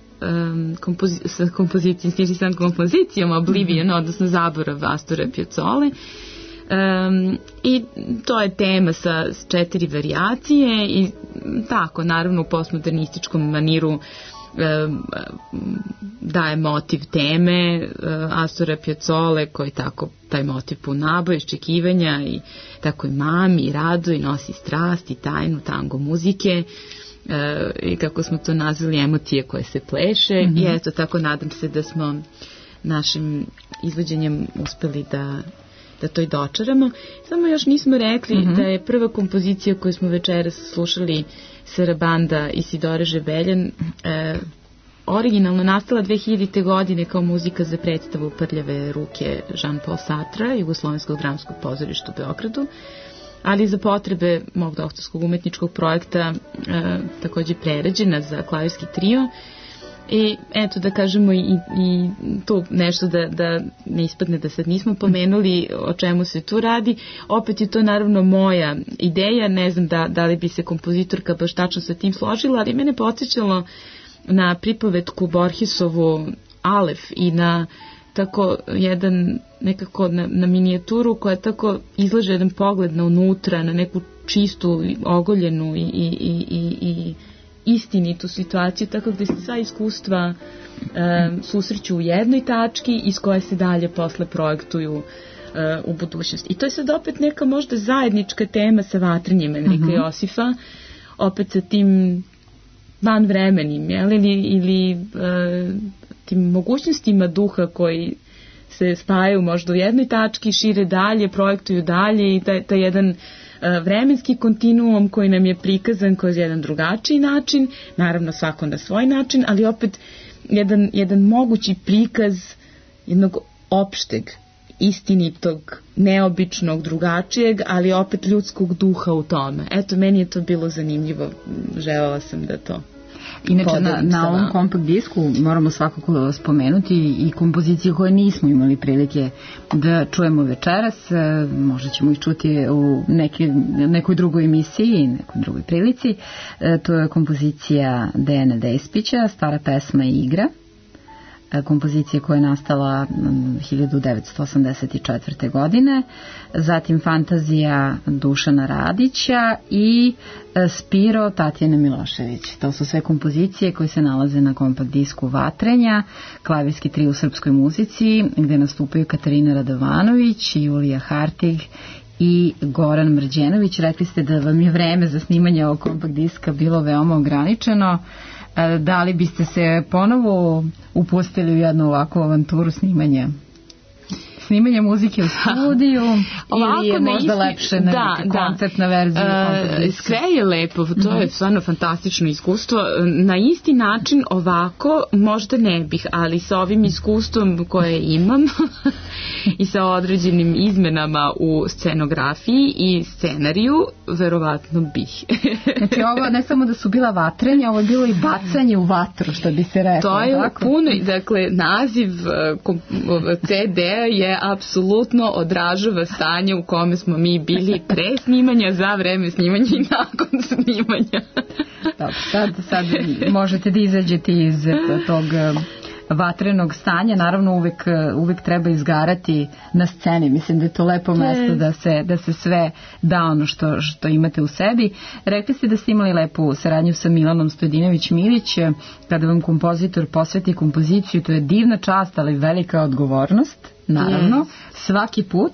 kompozicijom Oblivion, odnosno Zaborav Astora Piazzole. I to je tema sa 4 varijacije i tako, naravno u postmodernističkom maniru daje motiv teme Astora Piazzole, koji tako taj motiv pun naboja, iščekivanja i tako i mami i rado i nosi strast i tajnu tango muzike i kako smo to nazvali, emocije koje se pleše. I eto, tako nadam se da smo našim izvođenjem uspeli da to i dočaramo. Samo još nismo rekli da je prva kompozicija koju smo večeras slušali, Sarabanda Isidore Žebeljan, originalno nastala 2000. godine kao muzika za predstavu Prljave ruke Jean-Paul Sartra, Jugoslovenskog dramskog pozorišta u Beogradu, ali za potrebe mog doktorskog umetničkog projekta takođe prerađena za klavirski trio. I eto, da kažemo i tu nešto da ne ispadne da sad nismo pomenuli o čemu se tu radi. Opet je to naravno moja ideja, ne znam da li bi se kompozitorka baš tačno sa tim složila, ali mene podsjećalo na pripovetku Borgesovu Alef i na tako jedan nekako na minijaturu koja tako izlaže jedan pogled na unutra, na neku čistu, ogoljenu i istinitu situaciju, tako gde se sva iskustva susreću u jednoj tački iz koje se dalje posle projektuju u budućnosti. I to je sad opet neka možda zajednička tema sa Vatrenjem Enrika Josifa, opet sa tim vanvremenim, ili tim mogućnostima duha koji se spajaju možda u jednoj tački, šire dalje, projektuju dalje i taj jedan vremenski kontinuum koji nam je prikazan kroz jedan drugačiji način, naravno svako na svoj način, ali opet jedan mogući prikaz jednog opšteg, istinitog, neobičnog, drugačijeg, ali opet ljudskog duha u tome. Eto, meni je to bilo zanimljivo, želela sam da to inače na ovom kompakt disku moramo svakako spomenuti i kompozicije koje nismo imali prilike da čujemo večeras, možda ćemo ih čuti u nekoj drugoj emisiji, nekoj drugoj prilici. To je kompozicija Dejana Despića, Stara pesma i igra, kompozicija koja je nastala 1984. godine, zatim Fantazija Dušana Radića i Spiro Tatjane Milošević. To su sve kompozicije koje se nalaze na kompakt disku Vatrenja, klavirski trio u srpskoj muzici, gde nastupaju Katarina Radovanović, Julija Hartig i Goran Mrđenović. Rekli ste da vam je vreme za snimanje ovog kompakt diska bilo veoma ograničeno. Da li biste se ponovo upustili u jednu ovakvu avanturu snimanja muzike u studiju ili je možda lepše koncertna verzija? Sve je lepo, to je stvarno fantastično iskustvo. Na isti način ovako možda ne bih, ali sa ovim iskustvom koje imam i sa određenim izmenama u scenografiji i scenariju, verovatno bih. Znači ovo ne samo da su bila vatrenja, ovo je bilo i bacanje u vatru, što bi se reklo. To je puno, dakle, naziv CD-a je apsolutno odražava stanje u kome smo mi bili pre snimanja, za vreme snimanja i nakon snimanja. Dobro, sad možete da izađete iz tog vatrenog stanja. Naravno uvek treba izgarati na sceni. Mislim da je to lepo mesto da se sve da ono što imate u sebi. Rekli ste da ste imali lepu saradnju sa Milanom Stojadinović-Milić. Kada vam kompozitor posveti kompoziciju, to je divna čast, ali velika odgovornost. Naravno, svaki put,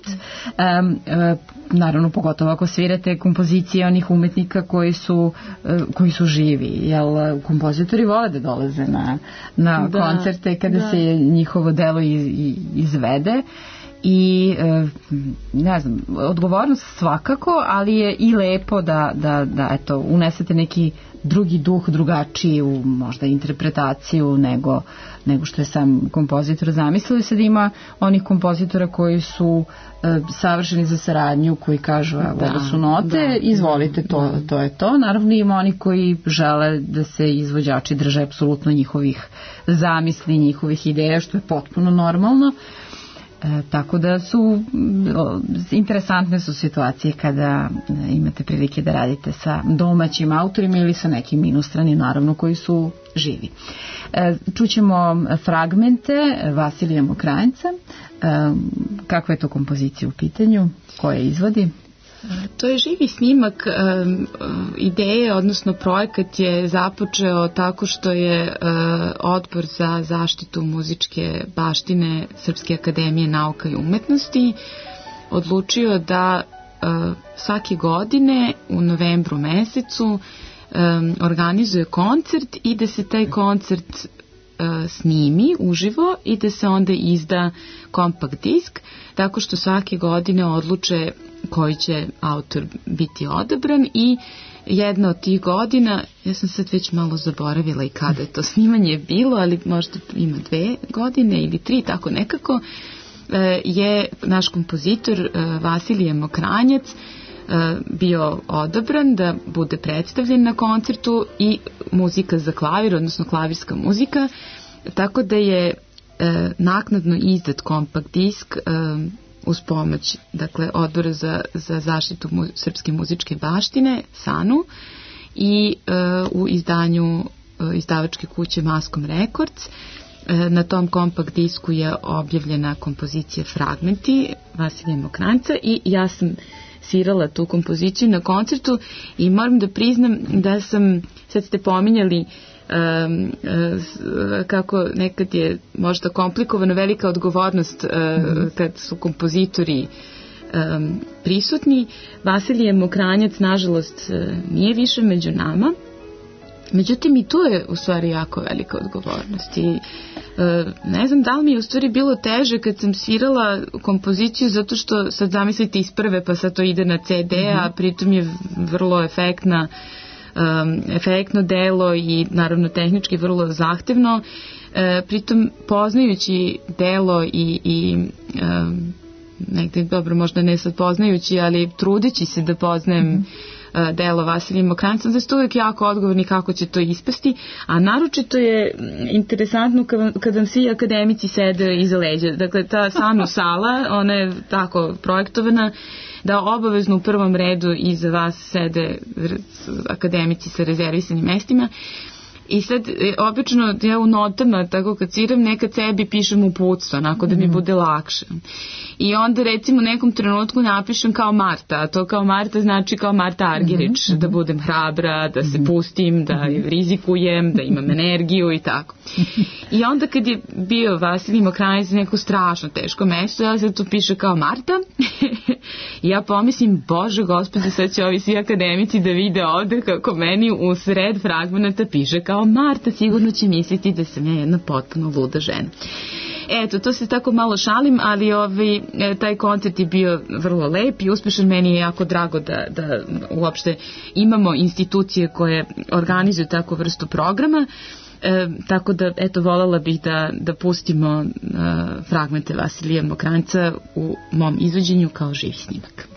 naravno pogotovo ako svirate kompozicije onih umetnika koji su živi, jer kompozitori vole da dolaze na koncerte kada se njihovo delo izvede i ne znam, odgovornost svakako, ali je i lepo da eto, unesete neki drugi duh, drugačiju možda interpretaciju nego što je sam kompozitor zamislio. I sad ima onih kompozitora koji su savršeni za saradnju, koji kažu ovo su note, izvolite, to je to. Naravno ima oni koji žele da se izvođači drže apsolutno njihovih zamisli, njihovih ideja, što je potpuno normalno. Tako da interesantne su situacije kada imate prilike da radite sa domaćim autorima ili sa nekim inostranim, naravno, koji su živi. Čućemo fragmente Vasilija Mokranjca. Kakva je to kompozicija u pitanju? Ko je izvodi? To je živi snimak. Ideje, odnosno projekat je započeo tako što je Odbor za zaštitu muzičke baštine Srpske akademije nauka i umetnosti odlučio da svake godine u novembru mesecu organizuje koncert i da se taj koncert snimi uživo i da se onda izda kompakt disk, tako što svake godine odluče koji će autor biti odabran i jedna od tih godina, ja sam sad već malo zaboravila i kada je to snimanje bilo, ali možda ima 2 godine ili 3, tako nekako, je naš kompozitor Vasilije Mokranjac bio odabran da bude predstavljen na koncertu i muzika za klavir, odnosno klavirska muzika, tako da je naknadno izdat kompakt disk uz pomoć, dakle, Odbora za zaštitu srpske muzičke baštine, SANU, i u izdanju izdavačke kuće Maskom Records. Na tom kompakt disku je objavljena kompozicija Fragmenti Vasilija Mokranjca i ja sam svirala tu kompoziciju na koncertu i moram da priznam da sam, sad ste pominjali kako nekad je možda komplikovano, velika odgovornost kad su kompozitori prisutni. Vasilije Mokranjac nažalost nije više među nama, međutim i tu je u stvari jako velika odgovornost i ne znam da li mi je u stvari bilo teže kad sam svirala kompoziciju, zato što sad zamislite iz prve pa sad to ide na CD, a pritom je vrlo efektno delo i naravno tehnički vrlo zahtevno, pritom poznajući delo i negde, dobro, možda ne sad poznajući, ali trudeći se da poznajem delo Vasilija Mokranjca, da ste uvijek jako odgovorni kako će to ispasti, a naročito je interesantno kad vam svi akademici sede iza leđa. Dakle, ta SANU sala, ona je tako projektovana da obavezno u prvom redu iza vas sede akademici sa rezervisanim mestima. I sad, obično ja u notama, tako kad sviram, nekad sebi pišem uputstvo, onako da mi bude lakše. I onda recimo u nekom trenutku napišem kao Marta, a to kao Marta znači kao Marta Argirić, da budem hrabra, da se pustim, da rizikujem, da imam energiju i tako. I onda kad je bio Vasilij Mokranjac neko strašno teško mesto, ja se tu piše kao Marta i ja pomislim, Bože Gospode, sad će ovi svi akademici da vide ovde kako meni u sred fragmenata piše kao Marta, sigurno će misliti da sam ja jedna potpuno luda žena. Eto, to se tako malo šalim, ali taj koncert je bio vrlo lep i uspešan. Meni je jako drago da uopšte imamo institucije koje organizuju takvu vrstu programa, tako da, eto, voljela bih da pustimo fragmente Vasilija Mokranjca u mom izvođenju kao živi snimak.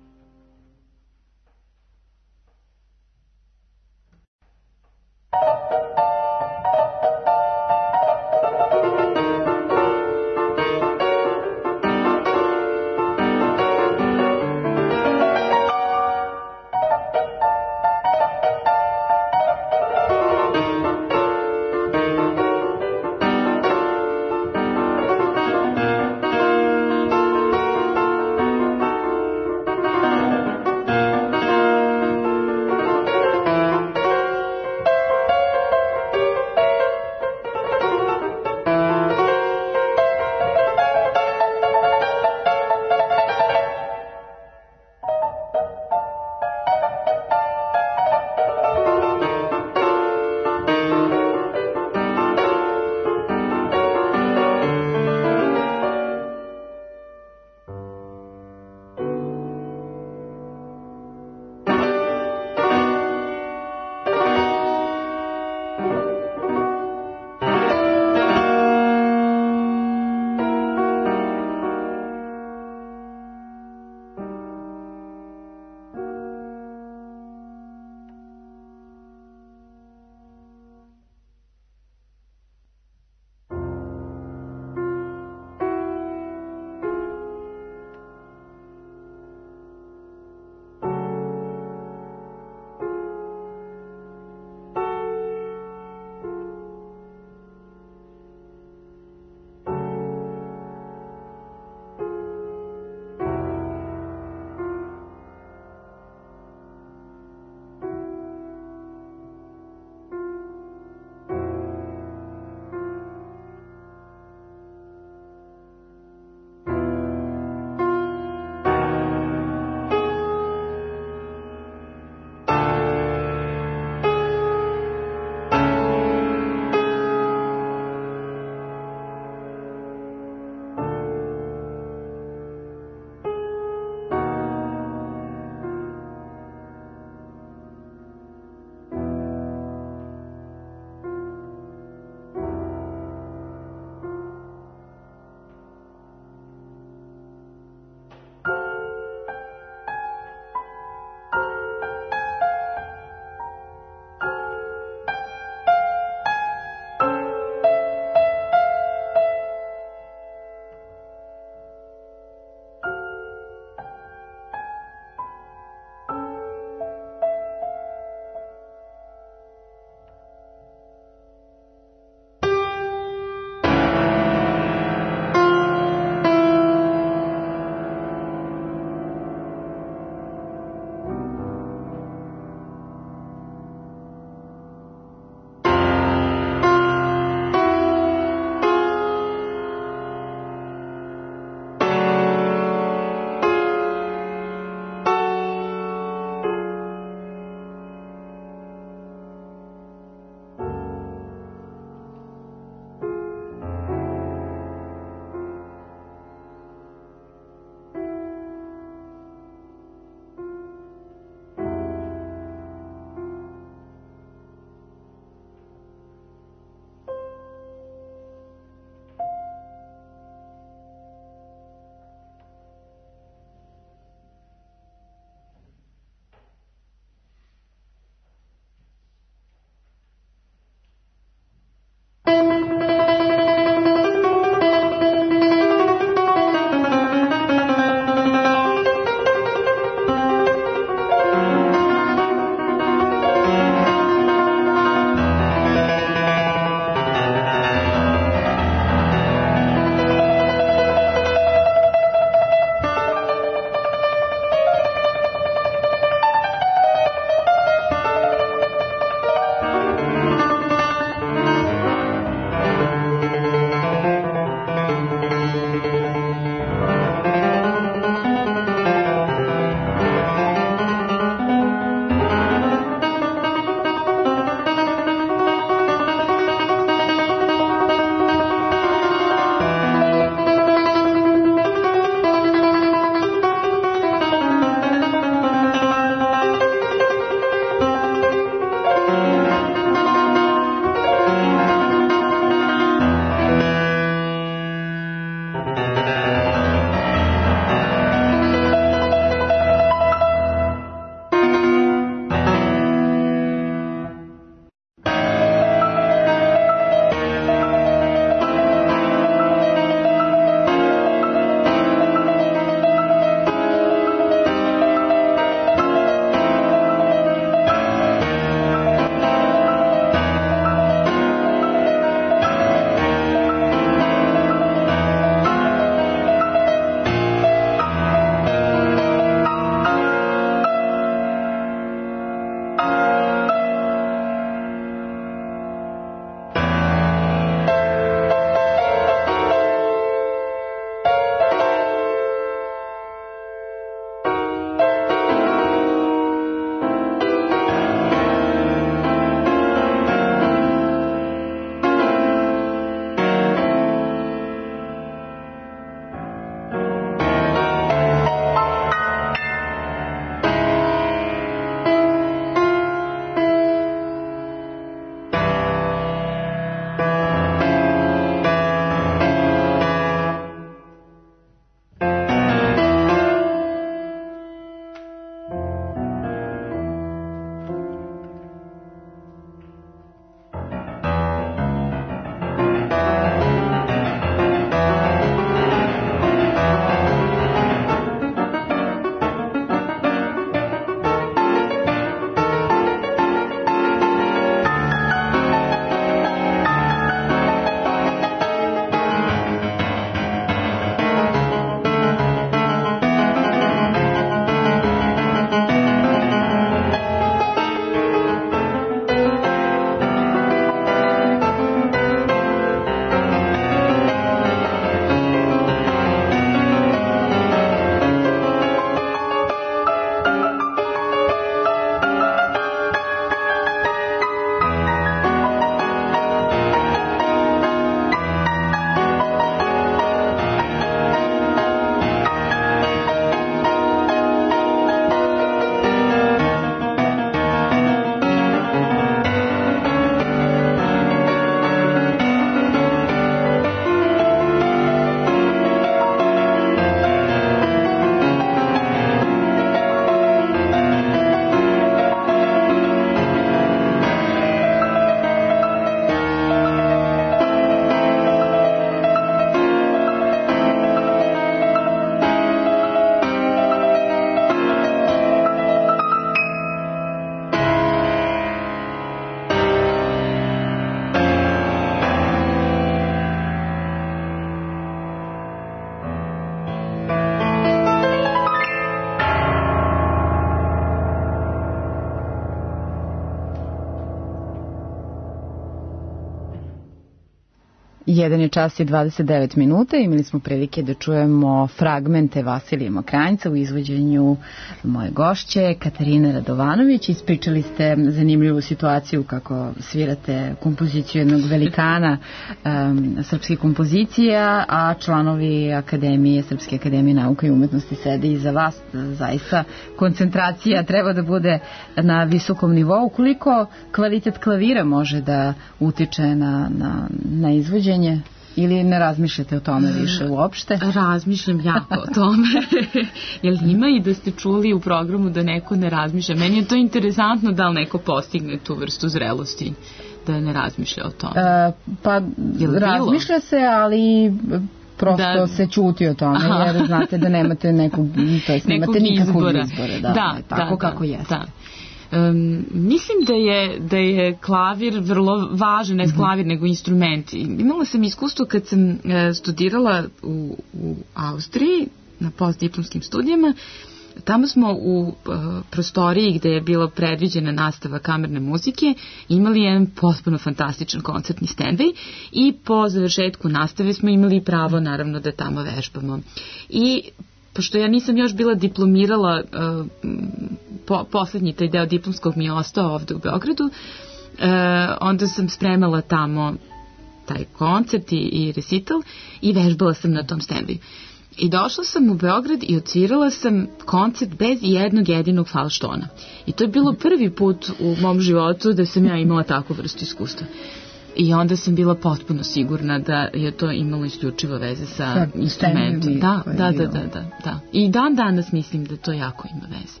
1 je čas i 29 minuta. Imali smo prilike da čujemo fragmente Vasilija Mokranjca u izvođenju moje gošće Katarine Radovanović. Ispričali ste zanimljivu situaciju kako svirate kompoziciju jednog velikana srpske kompozicija, a članovi Akademije, Srpske akademije nauka i umetnosti sede iza vas. Zaista koncentracija treba da bude na visokom nivou. Koliko kvalitet klavira može da utiče na izvođenje ili ne razmišljate o tome više uopšte? Razmišljam jako o tome. Jel ima i da ste čuli u programu da neko ne razmišlja? Meni je to interesantno da li neko postigne tu vrstu zrelosti da ne razmišlja o tome. Pa razmišlja se, ali prosto se ćuti o tome, jer znate da nemate nekog nikakvog izbora. Tako kako jeste. Mislim da je klavir vrlo važan, ne klavir nego instrument. Imala sam iskustvo kad sam studirala u Austriji na postdiplomskim studijama. Tamo smo u prostoriji gde je bilo predviđena nastava kamerne muzike imali jedan potpuno fantastičan koncertni stand-by i po završetku nastave smo imali pravo naravno da tamo vežbamo. I pošto ja nisam još bila diplomirala, poslednji taj deo diplomskog mi je ostao ovde u Beogradu, onda sam spremala tamo taj koncert i recital i vežbala sam na tom stand-by. I došla sam u Beograd i odsvirala sam koncert bez jednog jedinog falštona. I to je bilo prvi put u mom životu da sam ja imala takvu vrstu iskustva. I onda sam bila potpuno sigurna da je to imalo isključivo veze sa instrumentom. Da. I dan danas mislim da to jako ima veze.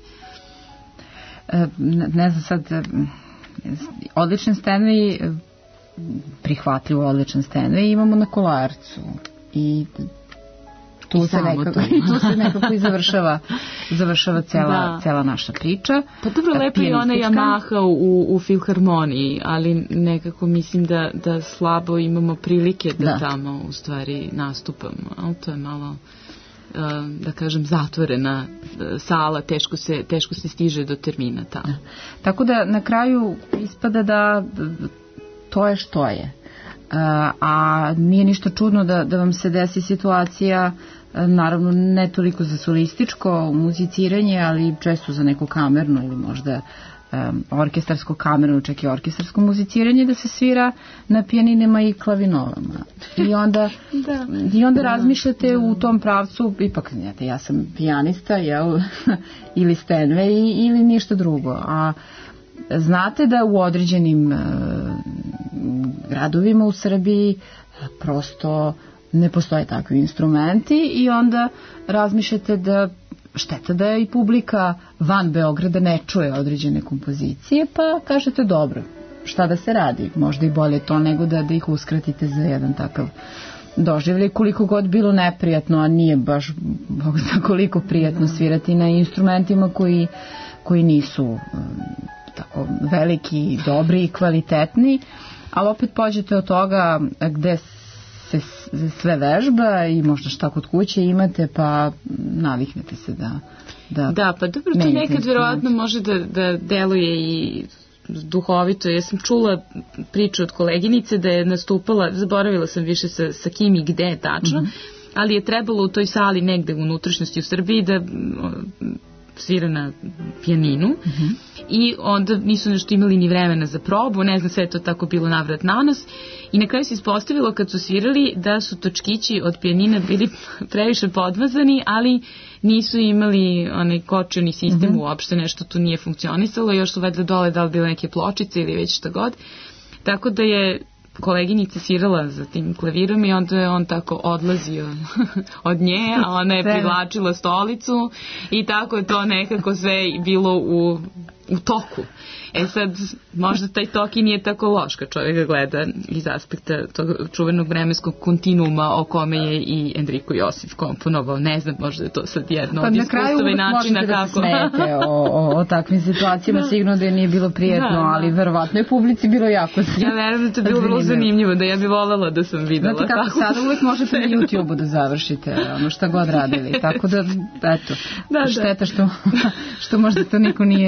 Ne znam sad, odličan stand-by, prihvatljivo odličan stand-by imamo na Kolarcu. I tu se nekako i završava cela naša priča. Pa dobro, lepo je ona Yamaha u filharmoniji, ali nekako mislim da slabo imamo prilike da tamo u stvari nastupamo. Ali to je malo, da kažem, zatvorena sala, teško se stiže do termina tamo. Tako da na kraju ispada da to je što je. A nije ništa čudno da vam se desi situacija, naravno ne toliko za solističko muziciranje, ali često za neko kamerno ili možda orkestarsko kamerno, čak i orkestarsko muziciranje, da se svira na pijaninama i klavinovama. I onda razmišljate u tom pravcu, ipak znate, ja sam pijanista, ili Steinway ili ništa drugo. A znate da u određenim gradovima u Srbiji prosto ne postoje takvi instrumenti i onda razmišljate da šteta da i publika van Beograda ne čuje određene kompozicije, pa kažete dobro, šta da se radi, možda i bolje to nego da ih uskratite za jedan takav doživljaj, koliko god bilo neprijatno, a nije baš bog zna koliko prijatno svirati na instrumentima koji nisu tako veliki, dobri i kvalitetni, ali opet pođete od toga gde se sve vežba i možda šta kod kuće imate, pa naviknete se da pa dobro, to nekad verovatno može da deluje i duhovito. Ja sam čula priču od koleginice da je nastupala, zaboravila sam više sa kim i gde tačno, ali je trebalo u toj sali negde u unutrašnjosti u Srbiji da svira na pijaninu i onda nisu nešto imali ni vremena za probu, ne znam, sve je to tako bilo navrat na nos i na kraju se ispostavilo kad su svirali da su točkići od pijanina bili previše podmazani, ali nisu imali onaj kočioni sistem uopšte, nešto tu nije funkcionisalo, još su vedle dole da li bile neke pločice ili već šta god, tako da je koleginica svirala za tim klavirom i onda je on tako odlazio od nje, a ona je privlačila stolicu i tako je to nekako sve bilo u toku. Sad, možda taj tok i nije tako loš kad čovjek ga gleda iz aspekta tog čuvenog vremenskog kontinuuma o kome je i Enrico Josif komponovao. Ne znam, možda je to sad jedno od iskustava i načina kako... Pa na kraju možete da se smete o takvim situacijama, sigurno da je nije bilo prijetno, ali verovatno je publici bilo jako zanimljivo. Ja verujem da to je bilo vrlo zanimljivo, da ja bi voljela da sam videla. Znate kako sada uvijek možete na YouTube-u da završite ono šta god radili, tako da, eto, šteta što možda to niko nije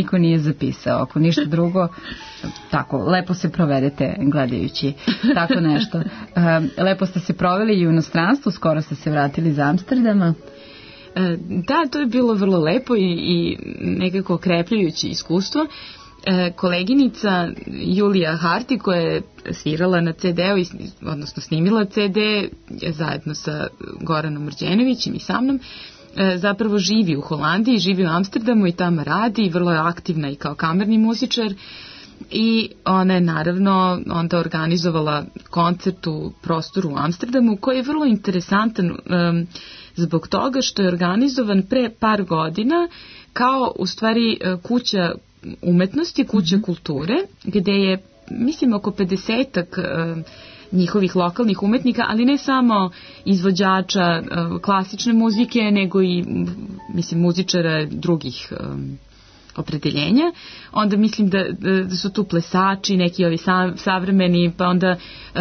niko nije zapisao. Ako ništa drugo, tako, lepo se provedete gledajući tako nešto. Lepo ste se proveli i u inostranstvu, skoro ste se vratili iz Amsterdama. Da, to je bilo vrlo lepo i nekako okrepljujuće iskustvo. Koleginica Julija Harti, koja je svirala na CD-u, odnosno snimila CD zajedno sa Goranom Mrđenovićem i sa mnom, zapravo živi u Holandiji, živi u Amsterdamu i tamo radi, vrlo je aktivna i kao kamerni muzičar. I ona je naravno onda organizovala koncert u prostoru u Amsterdamu, koji je vrlo interesantan zbog toga što je organizovan pre par godina kao u stvari kuća umetnosti, kuća kulture, gde je, mislim, oko 50-ak njihovih lokalnih umetnika, ali ne samo izvođača klasične muzike, nego i, mislim, muzičara drugih opredeljenja. Onda mislim da su tu plesači, neki ovi savremeni, pa onda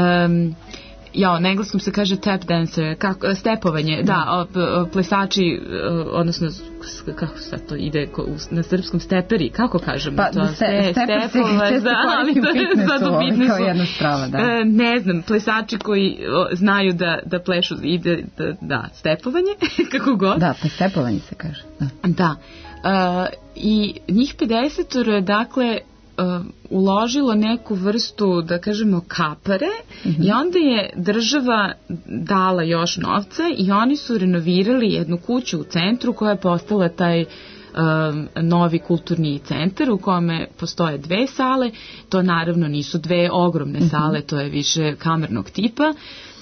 na engleskom se kaže tap dancer, stepovanje, da, plesači, odnosno kako sad to ide na srpskom, steperi, kako kažemo pa, to? Stepove, da, ali to je sad u fitnessu. Kao jedna strava, da. Ne znam, plesači koji znaju da plešu, ide, da, stepovanje, kako god. Da, pa stepovanje se kaže. Da. I njih 50 je, dakle, uložilo neku vrstu, da kažemo, kapare, i onda je država dala još novca i oni su renovirali jednu kuću u centru koja je postala taj novi kulturni centar u kome postoje 2 sale. To naravno nisu 2 ogromne sale, to je više kamernog tipa.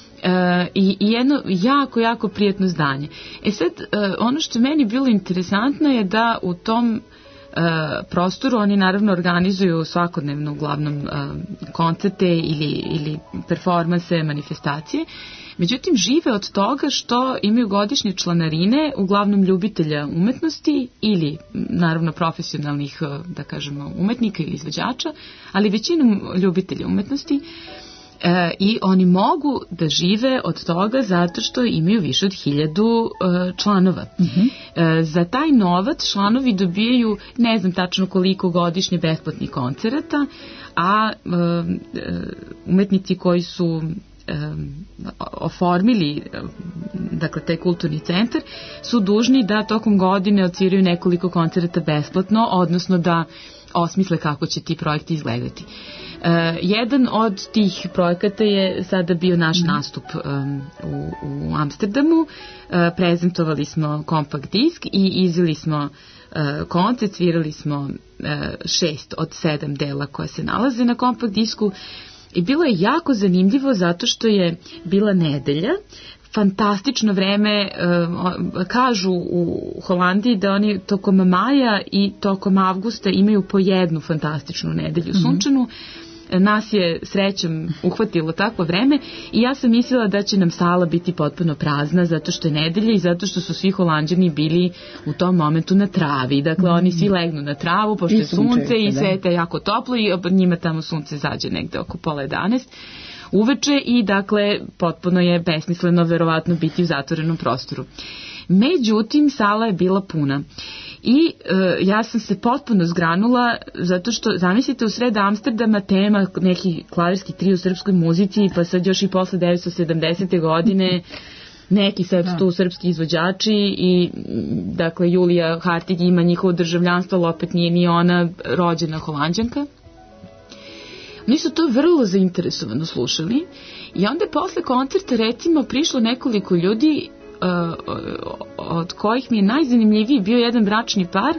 I jedno jako prijatno zdanje. Sad, ono što je meni bilo interesantno je da u tom prostoru oni naravno organizuju svakodnevno uglavnom koncerte ili performanse, manifestacije. Međutim, žive od toga što imaju godišnje članarine, uglavnom ljubitelja umetnosti ili naravno profesionalnih, da kažemo, umetnika ili izvođača, ali većinom ljubitelja umetnosti. I oni mogu da žive od toga zato što imaju više od 1000 članova. Za taj novac članovi dobijaju, ne znam tačno koliko godišnje besplatnih koncerata, a umetnici koji su oformili, dakle, taj kulturni centar, su dužni da tokom godine odsviraju nekoliko koncerata besplatno, odnosno da osmisle kako će ti projekti izgledati. Jedan od tih projekata je sada bio naš nastup u Amsterdamu. Prezentovali smo kompakt disk i izveli smo koncert, svirali smo 6 od 7 dela koje se nalaze na kompakt disku i bilo je jako zanimljivo zato što je bila nedelja, fantastično vreme. Kažu u Holandiji da oni tokom maja i tokom avgusta imaju po jednu fantastičnu nedelju sunčanu. Nas je srećom uhvatilo takvo vreme i ja sam mislila da će nam sala biti potpuno prazna zato što je nedelja i zato što su svi Holanđani bili u tom momentu na travi. Dakle, oni svi legnu na travu pošto je sunce i sve je jako toplo i njima tamo sunce zađe negde oko 10:30 uveče i dakle potpuno je besmisleno verovatno biti u zatvorenom prostoru. Međutim, sala je bila puna. I ja sam se potpuno zgranula zato što, zamislite, u sred Amsterdama tema neki klavirski trio u srpskoj muzici, pa sad još i posle 1970. godine neki sad tu srpski izvođači i dakle Julija Hartig ima njihovo državljanstvo, ali opet nije ni ona rođena Holanđanka. Oni su to vrlo zainteresovano slušali i onda je posle koncerta recimo prišlo nekoliko ljudi od kojih mi je najzanimljiviji bio jedan bračni par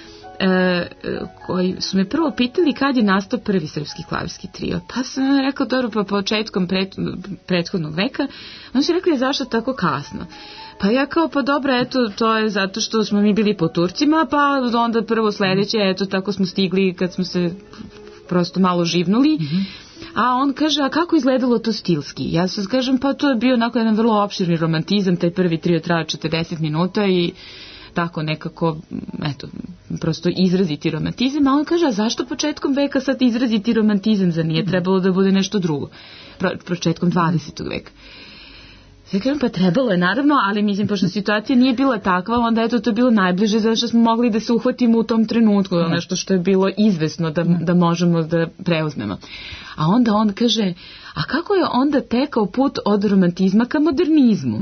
koji su me prvo pitali kad je nastao prvi srpski klavirski trio. Pa sam rekao, dobro, pa početkom prethodnog veka. Oni su rekli, zašto tako kasno? Pa ja kao, pa dobro, eto, to je zato što smo mi bili po Turcima, pa onda prvo sledeće, eto, tako smo stigli kad smo se prosto malo živnuli. A on kaže, a kako izgledalo to stilski? Ja sam kažem, pa to je bio onako jedan vrlo opširni romantizam, taj prvi trio traja 40 minuta i tako nekako, eto, prosto izraziti romantizam. A on kaže, a zašto početkom veka sad izraziti romantizam? Zar nije trebalo da bude nešto drugo? Početkom 20. veka. Sve kažem, pa trebalo je, naravno, ali mislim, pošto situacija nije bila takva, onda je to bilo najbliže zato što smo mogli da se uhvatimo u tom trenutku, nešto što je bilo izvesno da možemo da preuzmemo. A onda on kaže, a kako je onda tekao put od romantizma ka modernizmu?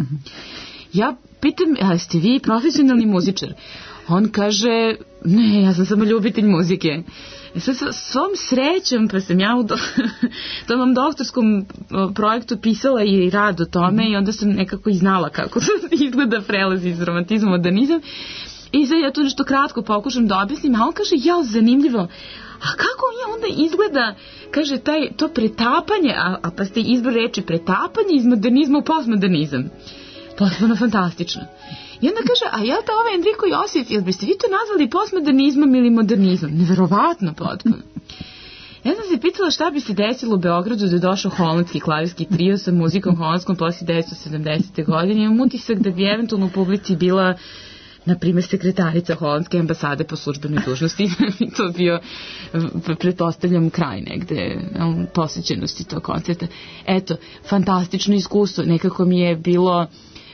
Ja pitam, a ste vi profesionalni muzičar? On kaže, ne, ja sam samo ljubitelj muzike. Sa svom srećom, pa sam ja u tom doktorskom projektu pisala i rad o tome i onda sam nekako i znala kako izgleda prelaz iz romantizma u modernizam. I sad ja to nešto kratko pokušam da objasnim, a on kaže, jao, zanimljivo, a kako je onda izgleda, kaže, to pretapanje, a pa ste izbor reči pretapanje iz modernizma u postmodernizam. Potpuno fantastično. I onda kaže, a ja to ovaj Enrico Josif, jel biste vi to nazvali postmodernizmom ili modernizmom? Neverovatno potpuno. Ja sam se pitala šta bi se desilo u Beogradu da je došao holandski klavirski trio sa muzikom holandskom posle 1970. godine. Imam utisak da bi eventualno u publici bila, na primjer, sekretarica holandske ambasade po službenoj dužnosti. To bio, pretpostavljam, kraj negde posvećenosti tog koncerta. Eto, fantastično iskustvo. Nekako mi je bilo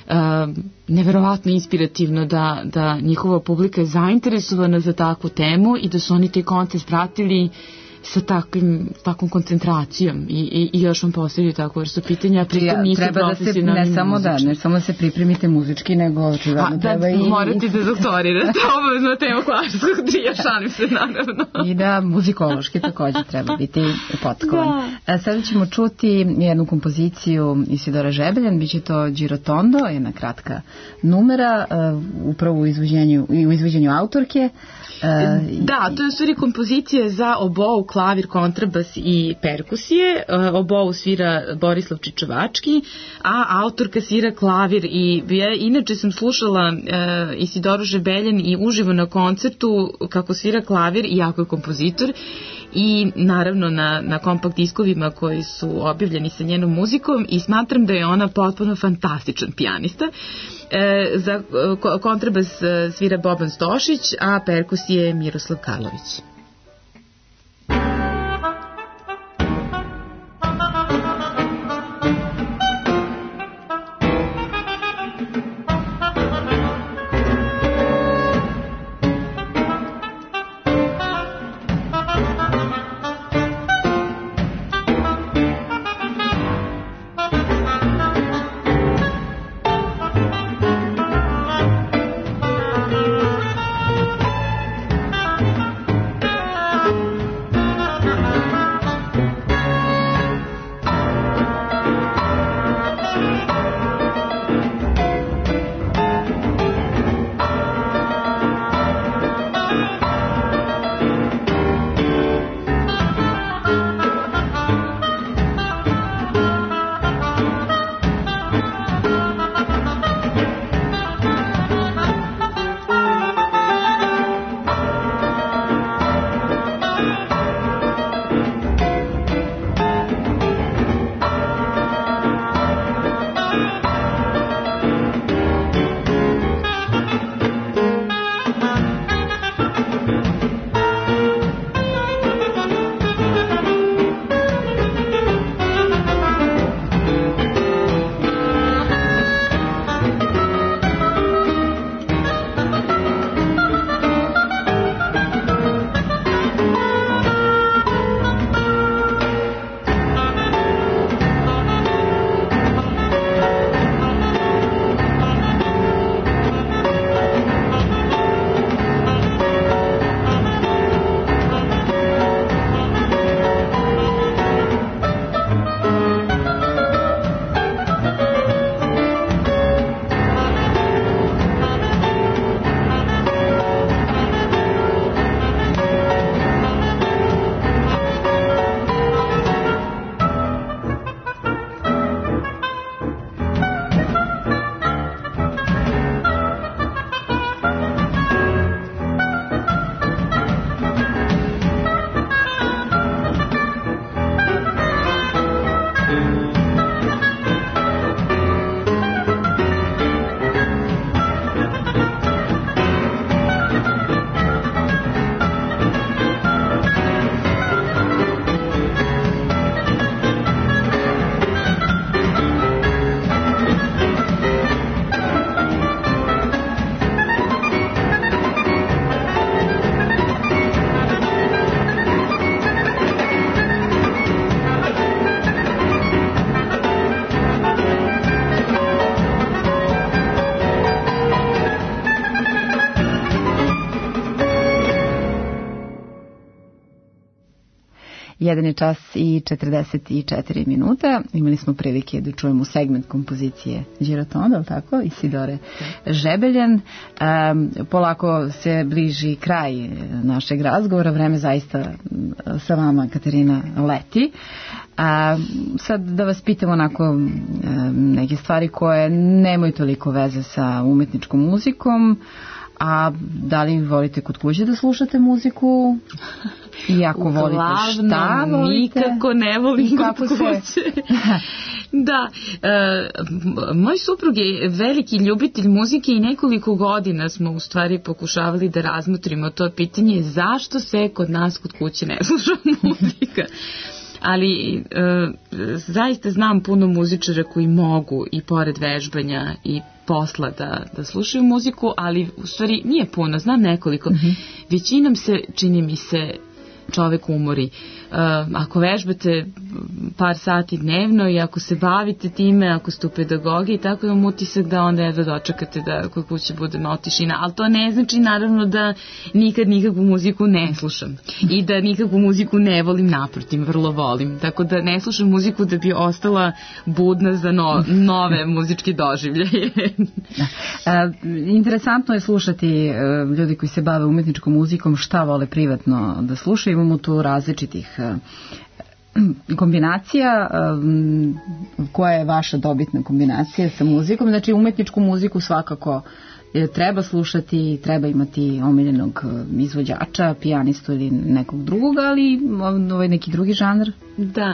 neverovatno inspirativno da njihova publika je zainteresovana za takvu temu i da su oni taj koncert pratili sa takvom koncentracijom i još vam postavljaju takvu vrstu pitanja, pritom nisu profesionalni muzični. Ne samo da se pripremite muzički, nego očigledno treba i... Morate da doktorirate, obavezno tema klavirskog trija, šalim se naravno. I da muzikološki također treba biti potkovan. Sada ćemo čuti jednu kompoziciju Isidora Žebeljan, bit će to Girotondo, jedna kratka numera, upravo u izvođenju autorke. Da, to je u stvari kompozicija za obou, klavir, kontrabas i perkusije. Obou svira Borislav Čičevački, a autorka svira klavir. I ja inače sam slušala Isidoru Žebeljan i uživo na koncertu kako svira klavir, iako je kompozitor, i naravno na kompakt diskovima koji su objavljeni sa njenom muzikom, i smatram da je ona potpuno fantastičan pijanista. Za kontrabas svira Boban Stošić, a perkusije Miroslav Karlović. 1 je čas i 44 minuta. Imali smo prilike da čujemo segment kompozicije Girotonda, ali tako, Isidore Žebeljan. Polako se bliži kraj našeg razgovora, vreme zaista sa vama, Katarina, leti. Sad da vas pitam onako neke stvari koje nemaju toliko veze sa umetničkom muzikom, a da li volite kod kuće da slušate muziku? I ako volite, šta volite? Nikako ne volim kod kuće. Da, moj suprug je veliki ljubitelj muzike i nekoliko godina smo u stvari pokušavali da razmotrimo to pitanje zašto se kod nas kod kuće ne sluša muzika. Ali zaista znam puno muzičara koji mogu i pored vežbanja i posla da slušaju muziku, ali u stvari nije puno, znam nekoliko. Većinom se, čini mi se, čovek umori. Ako vežbate par sati dnevno i ako se bavite time, ako ste u pedagogiji, tako imam utisak da onda jedva dočekate da kod kuće bude malo tišina. Ali to ne znači naravno da nikad nikakvu muziku ne slušam i da nikakvu muziku ne volim, naprotiv, vrlo volim. Tako da ne slušam muziku da bi ostala budna za nove muzičke doživljaje. Interesantno je slušati ljudi koji se bave umetničkom muzikom šta vole privatno da slušaju. Imamo tu različitih kombinacija. Koja je vaša dobitna kombinacija sa muzikom? Znači umetničku muziku svakako treba slušati, treba imati omiljenog izvođača, pijanistu ili nekog drugog, ali neki drugi žanr? Da,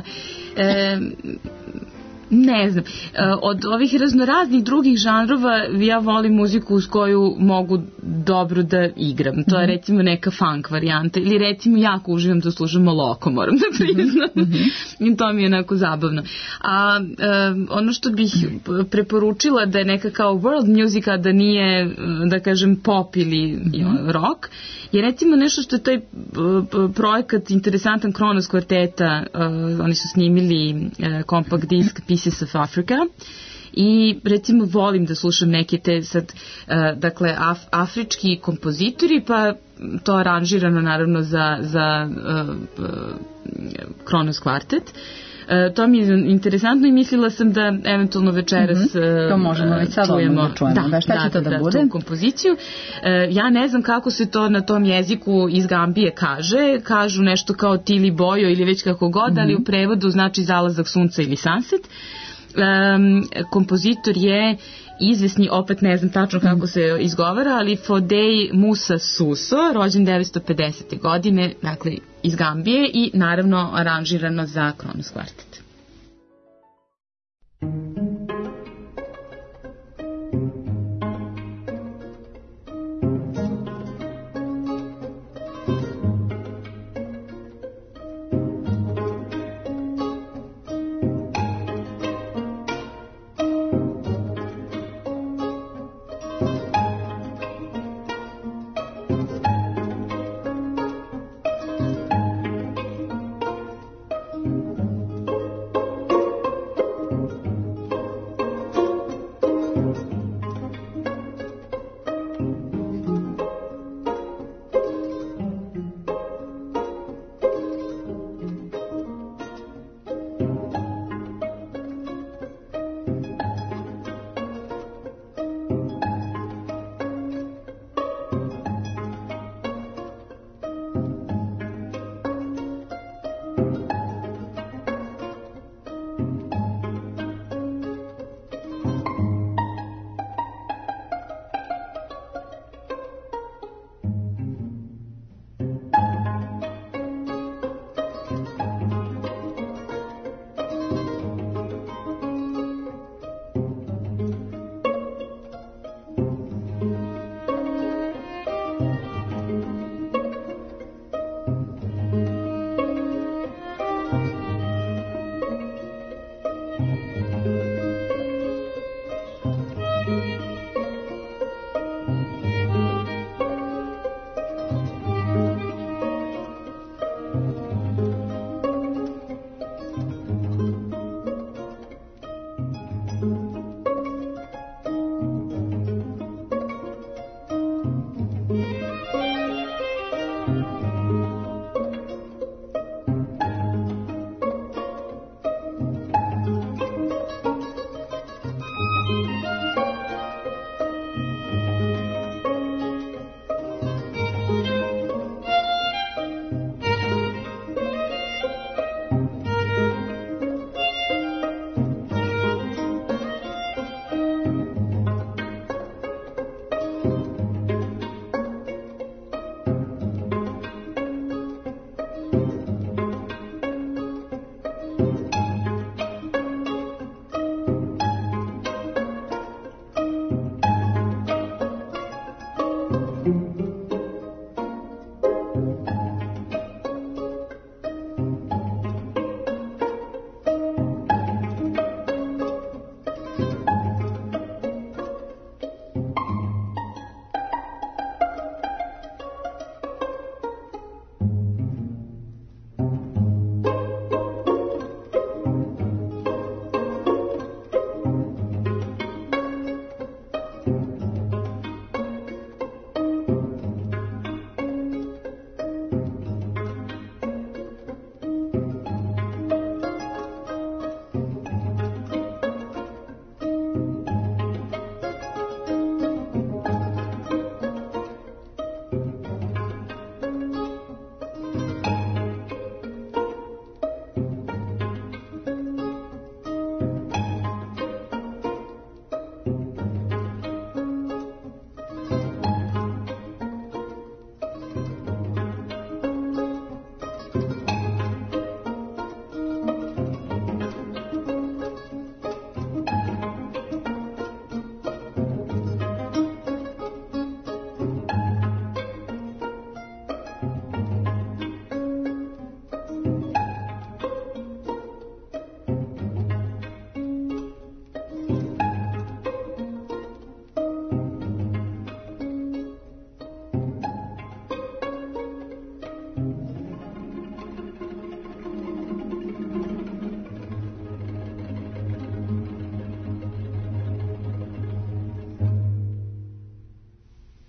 ne znam, od ovih raznoraznih drugih žanrova ja volim muziku s koju mogu dobro da igram. To je recimo neka funk varijanta ili recimo jako uživam da slušam Moloko, moram da priznam. I to mi je onako zabavno. A ono što bih preporučila da je neka kao world musica, da nije, da kažem, pop ili rock, je recimo nešto što je taj projekat interesantan Kronos kvarteta, oni su snimili compact disk Pieces of Africa i recimo volim da slušam neke te sad, dakle, afrički kompozitori, pa to aranžirano naravno za Kronos kvartet. To mi je interesantno i mislila sam da eventualno večeras to možemo već sad čujemo. Da, šta će to da bude? Tu kompoziciju. Ja ne znam kako se to na tom jeziku iz Gambije kaže. Kažu nešto kao Tili Bojo ili već kako god, ali u prevodu znači zalazak sunca ili sunset. Kompozitor je izvesni, opet ne znam tačno kako se izgovara, ali Fodej Musa Suso, rođen 1950. godine, dakle iz Gambije i naravno aranžirano za Kronos kvartet.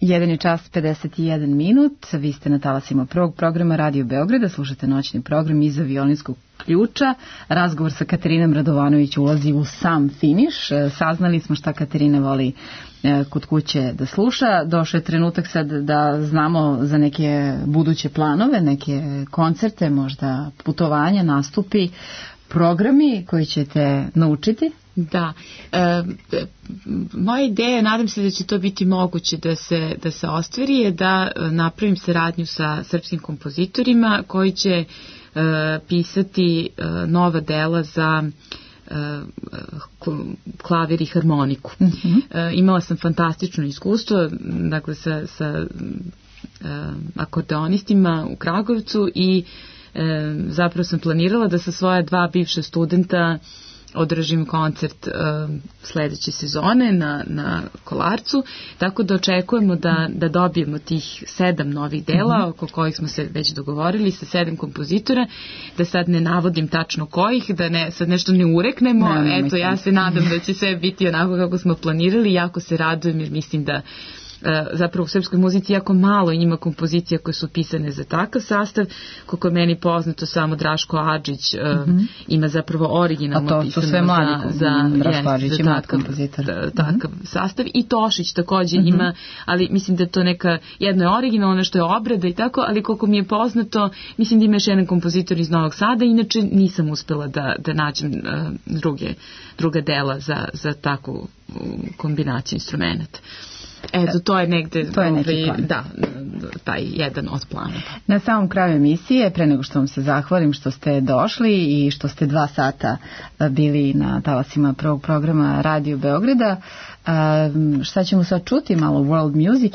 1 čas 51 minut, vi ste na talasima prvog programa Radio Beograda, slušate noćni program Iza violinskog ključa. Razgovor sa Katerinom Radovanović ulazi u sam finiš. Saznali smo šta Katerina voli kod kuće da sluša. Došao je trenutak sad da znamo za neke buduće planove, neke koncerte, možda putovanja, nastupi, programi koji ćete naučiti. Da, moja ideja, nadam se da će to biti moguće da se ostvari, je da napravim saradnju sa srpskim kompozitorima koji će pisati nova dela za klavir i harmoniku. Imala sam fantastično iskustvo, dakle sa akordeonistima u Kragujevcu i zapravo sam planirala da sa svoja 2 bivša studenta održim koncert sledeće sezone na Kolarcu, tako da očekujemo da dobijemo tih 7 novih dela oko kojih smo se već dogovorili sa 7 kompozitora, da sad ne navodim tačno kojih, da sad nešto ne ureknemo. Eto, ja se nadam da će sve biti onako kako smo planirali, jako se radujem jer mislim da zapravo u srpskoj muzici jako malo ima kompozicija koje su pisane za takav sastav. Koliko je meni poznato, samo Draško Adžić ima zapravo originalno pisano za takav sastav. I Tošić također ima, ali mislim da je to jedno je originalno, nešto je obrada i tako, ali koliko mi je poznato, mislim da ima još jedan kompozitor iz Novog Sada, inače nisam uspela da nađem druga dela za takvu kombinaciju instrumenta. Eto, to je negde taj jedan od plana. Na samom kraju emisije, pre nego što vam se zahvalim što ste došli i što ste 2 sata bili na talasima prvog programa Radio Beograda, šta ćemo sad čuti? Malo world music,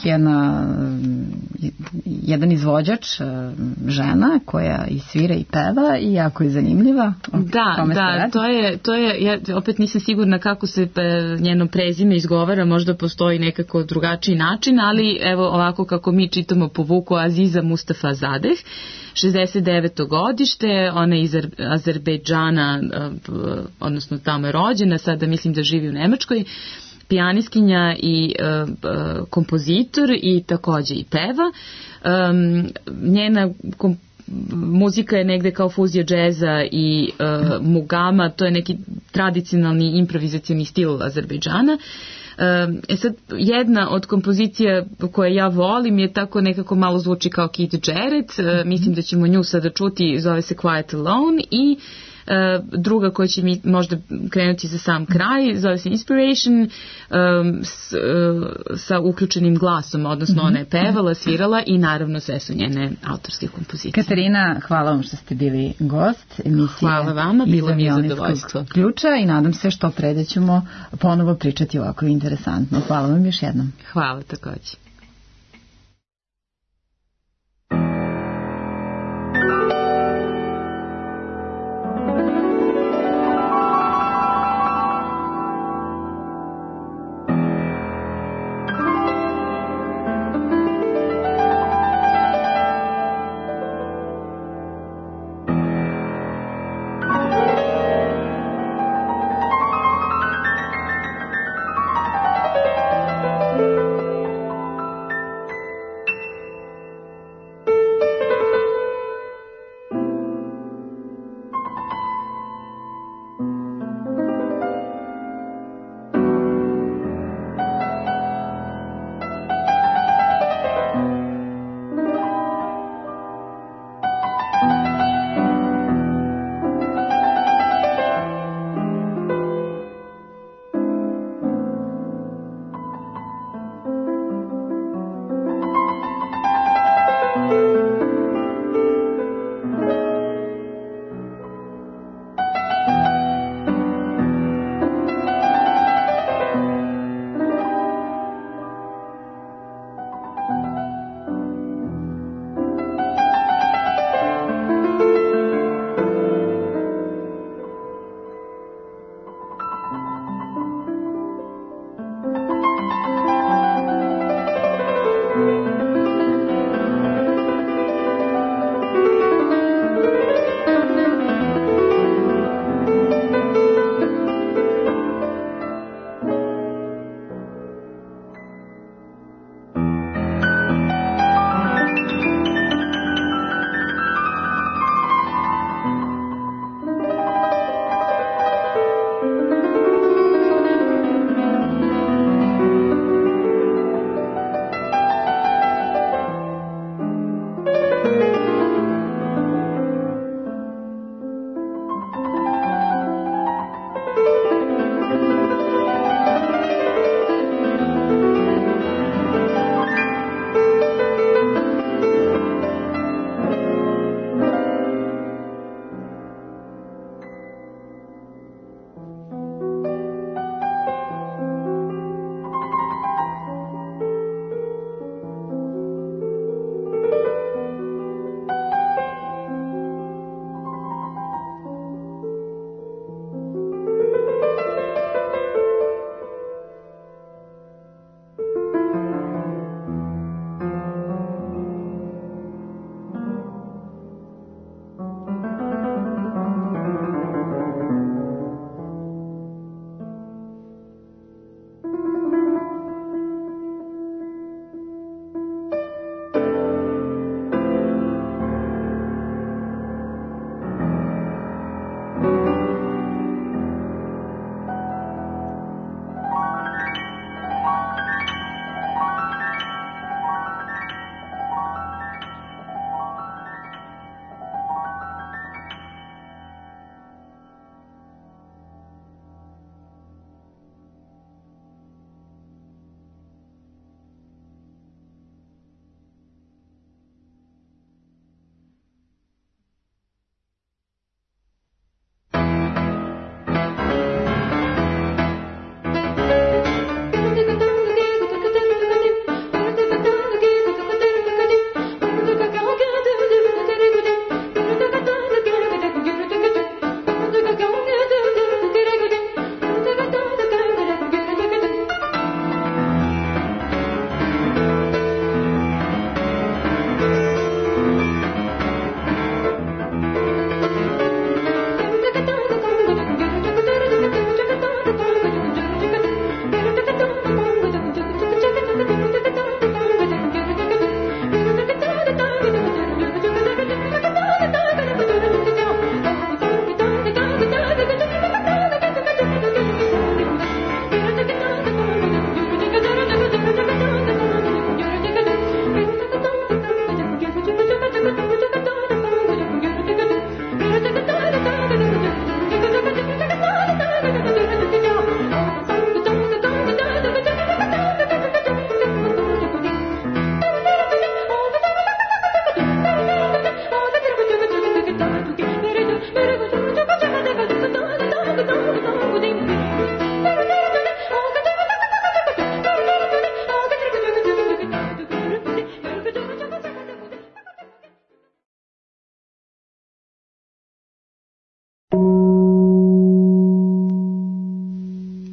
jedan izvođač, žena koja i svira i peva i jako je zanimljiva. Da, to je, ja opet nisam sigurna kako se njeno prezime izgovara, možda postoji nekako drugačiji način, ali evo ovako kako mi čitamo po vuku, Aziza Mustafa Zadeh, 69. godište, ona je iz Azerbejdžana, odnosno tamo je rođena, sada mislim da živi u Nemačkoj, pijanistkinja i kompozitor i također i peva. Njena muzika je negde kao fuzija džeza i mugama, to je neki tradicionalni improvizacioni stil Azerbejdžana. Sad, jedna od kompozicija koje ja volim je tako nekako malo zvuči kao Keith Jarrett, mislim da ćemo nju sada čuti, zove se Quiet Alone, i druga koja će mi možda krenuti za sam kraj, zove se Inspiration, sa uključenim glasom, odnosno ona je pevala, svirala i naravno sve su njene autorske kompozicije. Katarina, hvala vam što ste bili gost emisije. Hvala vama, bilo mi je zadovoljstvo. Ključa i nadam se što pre da ćemo ponovo pričati ovako interesantno. Hvala vam još jednom. Hvala također.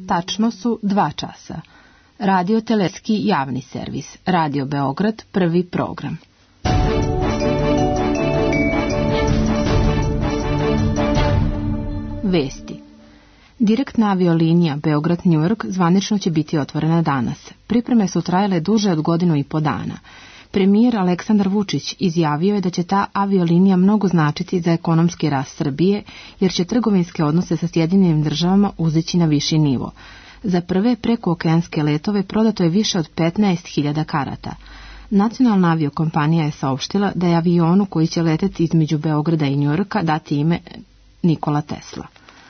Tačno su 2 časa. Radio Teleski javni servis. Radio Beograd, prvi program. Vesti. Direktna aviolinija Beograd-New York zvanično će biti otvorena danas. Pripreme su trajale duže od 1.5 godina. Premijer Aleksandar Vučić izjavio je da će ta aviolinija mnogo značiti za ekonomski rast Srbije, jer će trgovinske odnose sa Sjedinjenim državama uzići na viši nivo. Za prve prekookeanske letove prodato je više od 15.000 karata. Nacionalna aviokompanija je saopštila da je avionu koji će leteti između Beograda i Njujorka dati ime Nikola Tesla.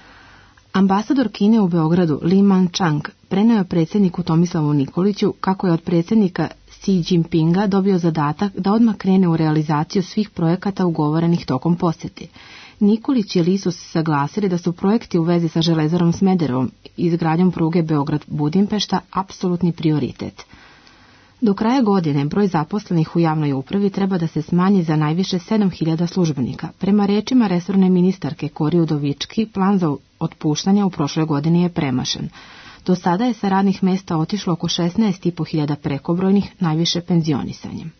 Ambasador Kine u Beogradu Li Manchang preneo je predsjedniku Tomislavu Nikoliću kako je od predsjednika Xi Jinpinga dobio zadatak da odmah krene u realizaciju svih projekata ugovorenih tokom posjeti. Nikolić i Li su se saglasili da su projekti u vezi sa železarom Smederevom i izgradnjom pruge Beograd-Budimpešta apsolutni prioritet. Do kraja godine broj zaposlenih u javnoj upravi treba da se smanji za najviše 7.000 službenika. Prema rečima resorne ministarke Kori Udovički, plan za otpuštanje u prošloj godini je premašen. Do sada je sa radnih mesta otišlo oko 16.500 prekobrojnih, najviše penzionisanjem.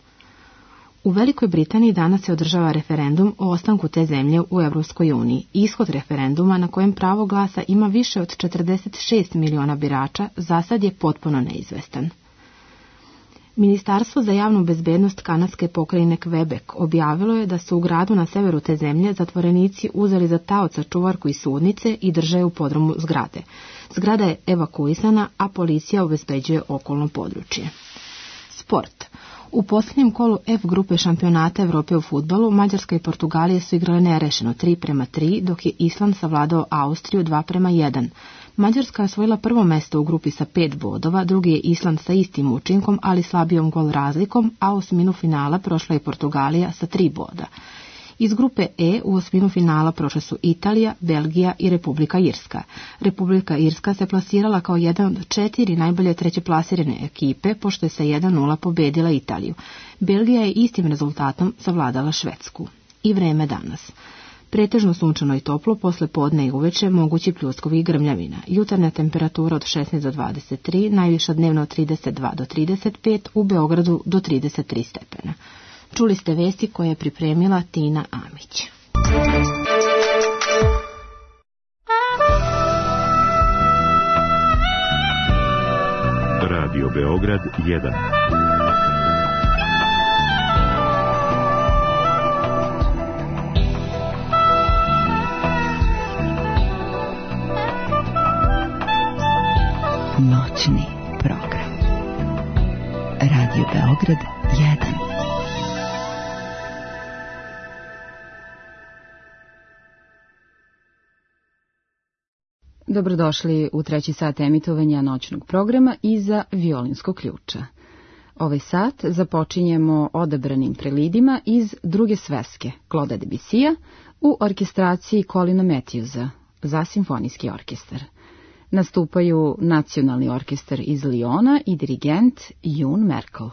U Velikoj Britaniji danas se održava referendum o ostanku te zemlje u Evropskoj uniji. Ishod referenduma, na kojem pravo glasa ima više od 46 miliona birača, za sad je potpuno neizvestan. Ministarstvo za javnu bezbednost kanadske pokrajine Quebec objavilo je da su u gradu na severu te zemlje zatvorenici uzeli za taoca čuvarku iz sudnice i drže je u podrumu zgrade. Zgrada je evakuisana, a policija obezbeđuje okolno područje. Sport. U posljednjem kolu F grupe šampionata Evrope u fudbalu Mađarska i Portugalija su igrale nerešeno 3:3, dok je Island savladao Austriju 2:1. Mađarska je osvojila prvo mesto u grupi sa 5 bodova, drugi je Island sa istim učinkom, ali slabijom gol razlikom, a u osminu finala prošla je Portugalija sa 3 boda. Iz grupe E u osminu finala prošle su Italija, Belgija i Republika Irska. Republika Irska se plasirala kao jedan od 4 najbolje trećeplasirane ekipe, pošto je sa 1:0 pobedila Italiju. Belgija je istim rezultatom savladala Švedsku. I vreme danas. Pretežno sunčano i toplo, posle podne i uveče mogući pljuskovi i grmljavina. Jutarnja temperatura od 16 do 23, najviša dnevno od 32 do 35, u Beogradu do 33 stepena. Čuli ste vesti koje je pripremila Tina Amić. Radio Beograd 1. Noćni program. Radio Beograd 1. Dobrodošli u 3. sat emitovanja noćnog programa Iza violinskog ključa. Ovaj sat započinjemo odabranim prelidima iz druge sveske Claude'a Debussya u orkestraciji Colina Matthewsa za simfonijski orkestar. Nastupaju Nacionalni orkestar iz Liona i dirigent Jun Merkel.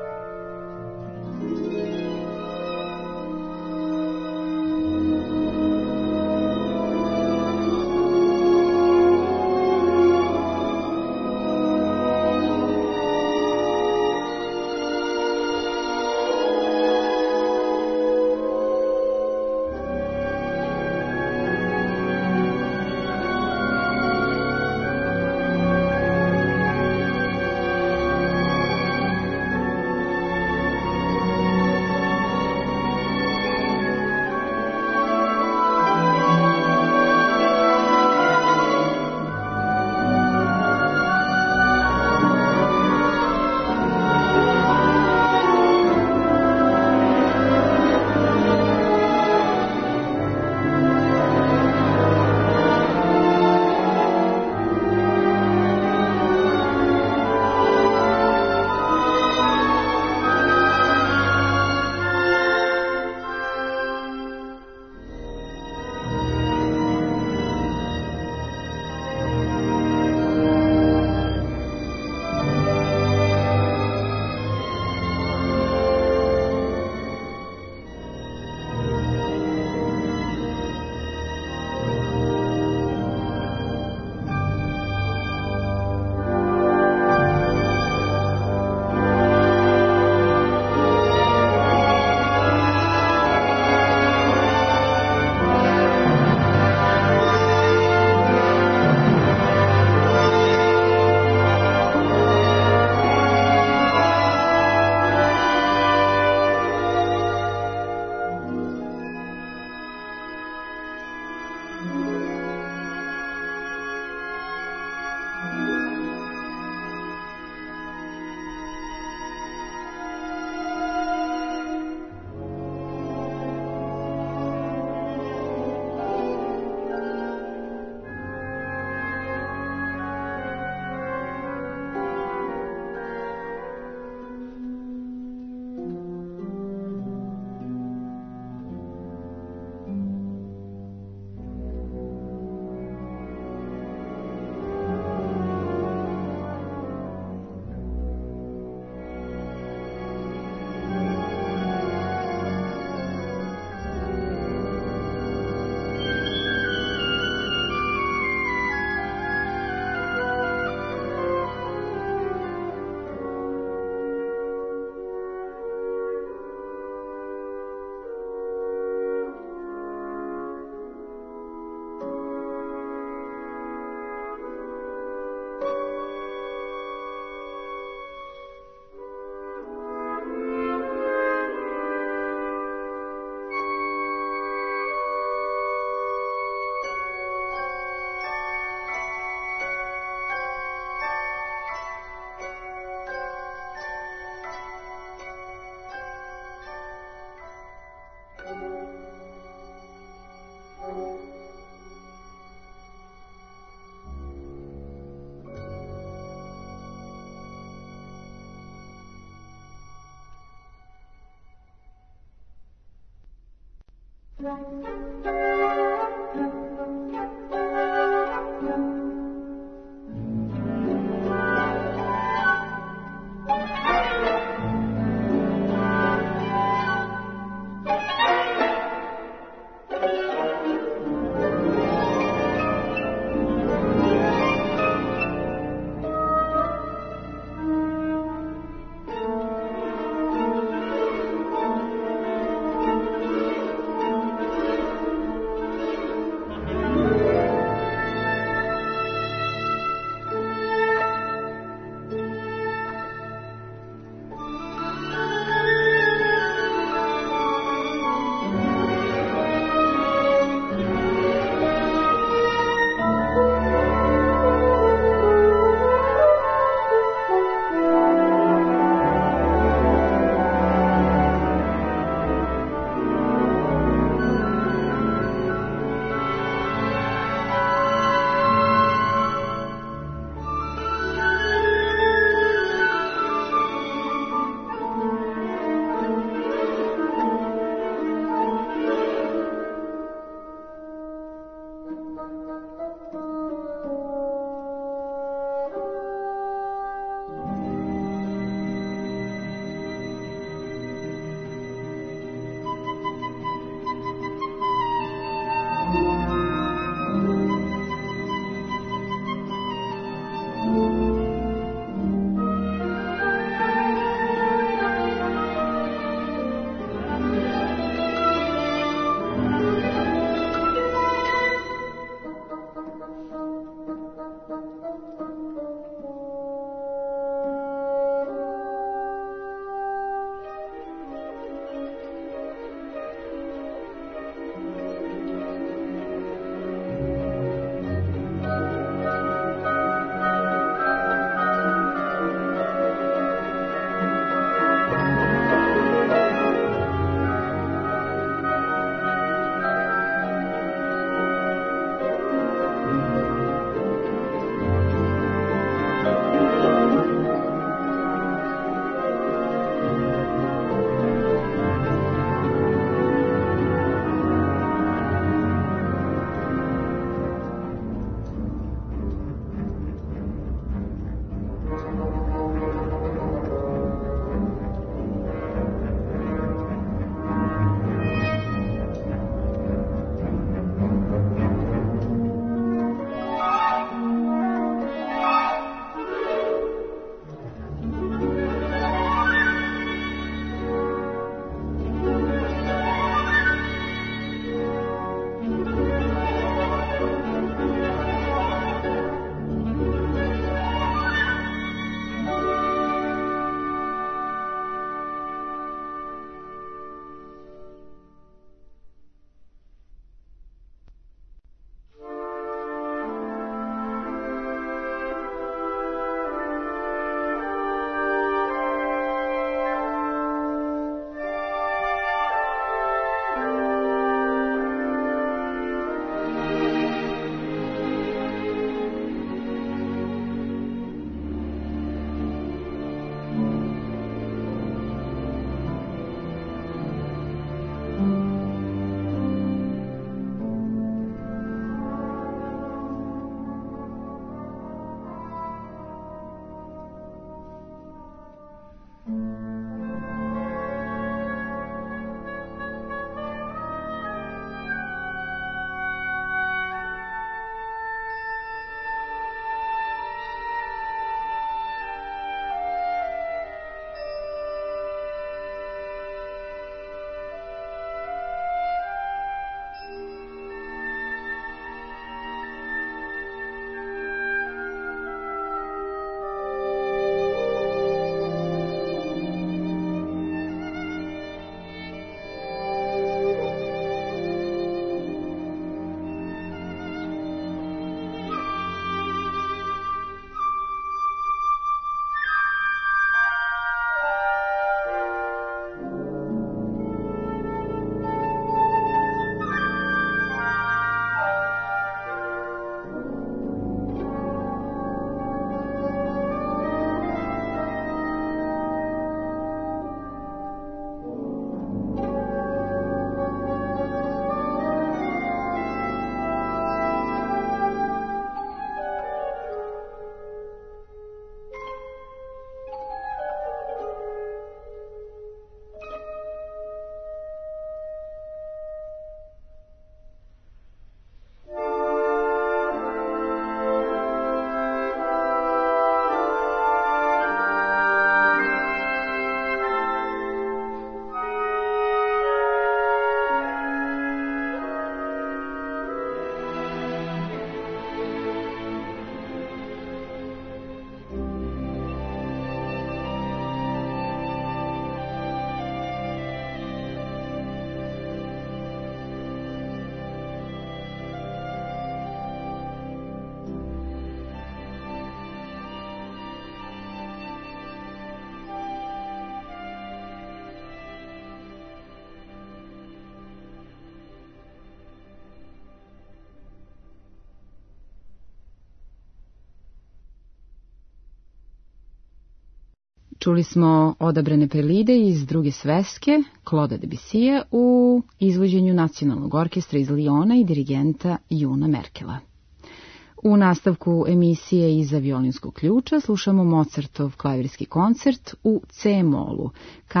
Čuli smo odabrane prelide iz druge sveske Claude'a Debussija u izvođenju Nacionalnog orkestra iz Liona i dirigenta Juna Merkela. U nastavku emisije Iza violinskog ključa slušamo Mozartov klavirski koncert u C-molu KV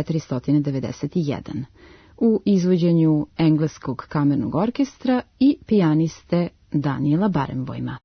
491 u izvođenju Engleskog kamernog orkestra i pijaniste Daniela Barenboima.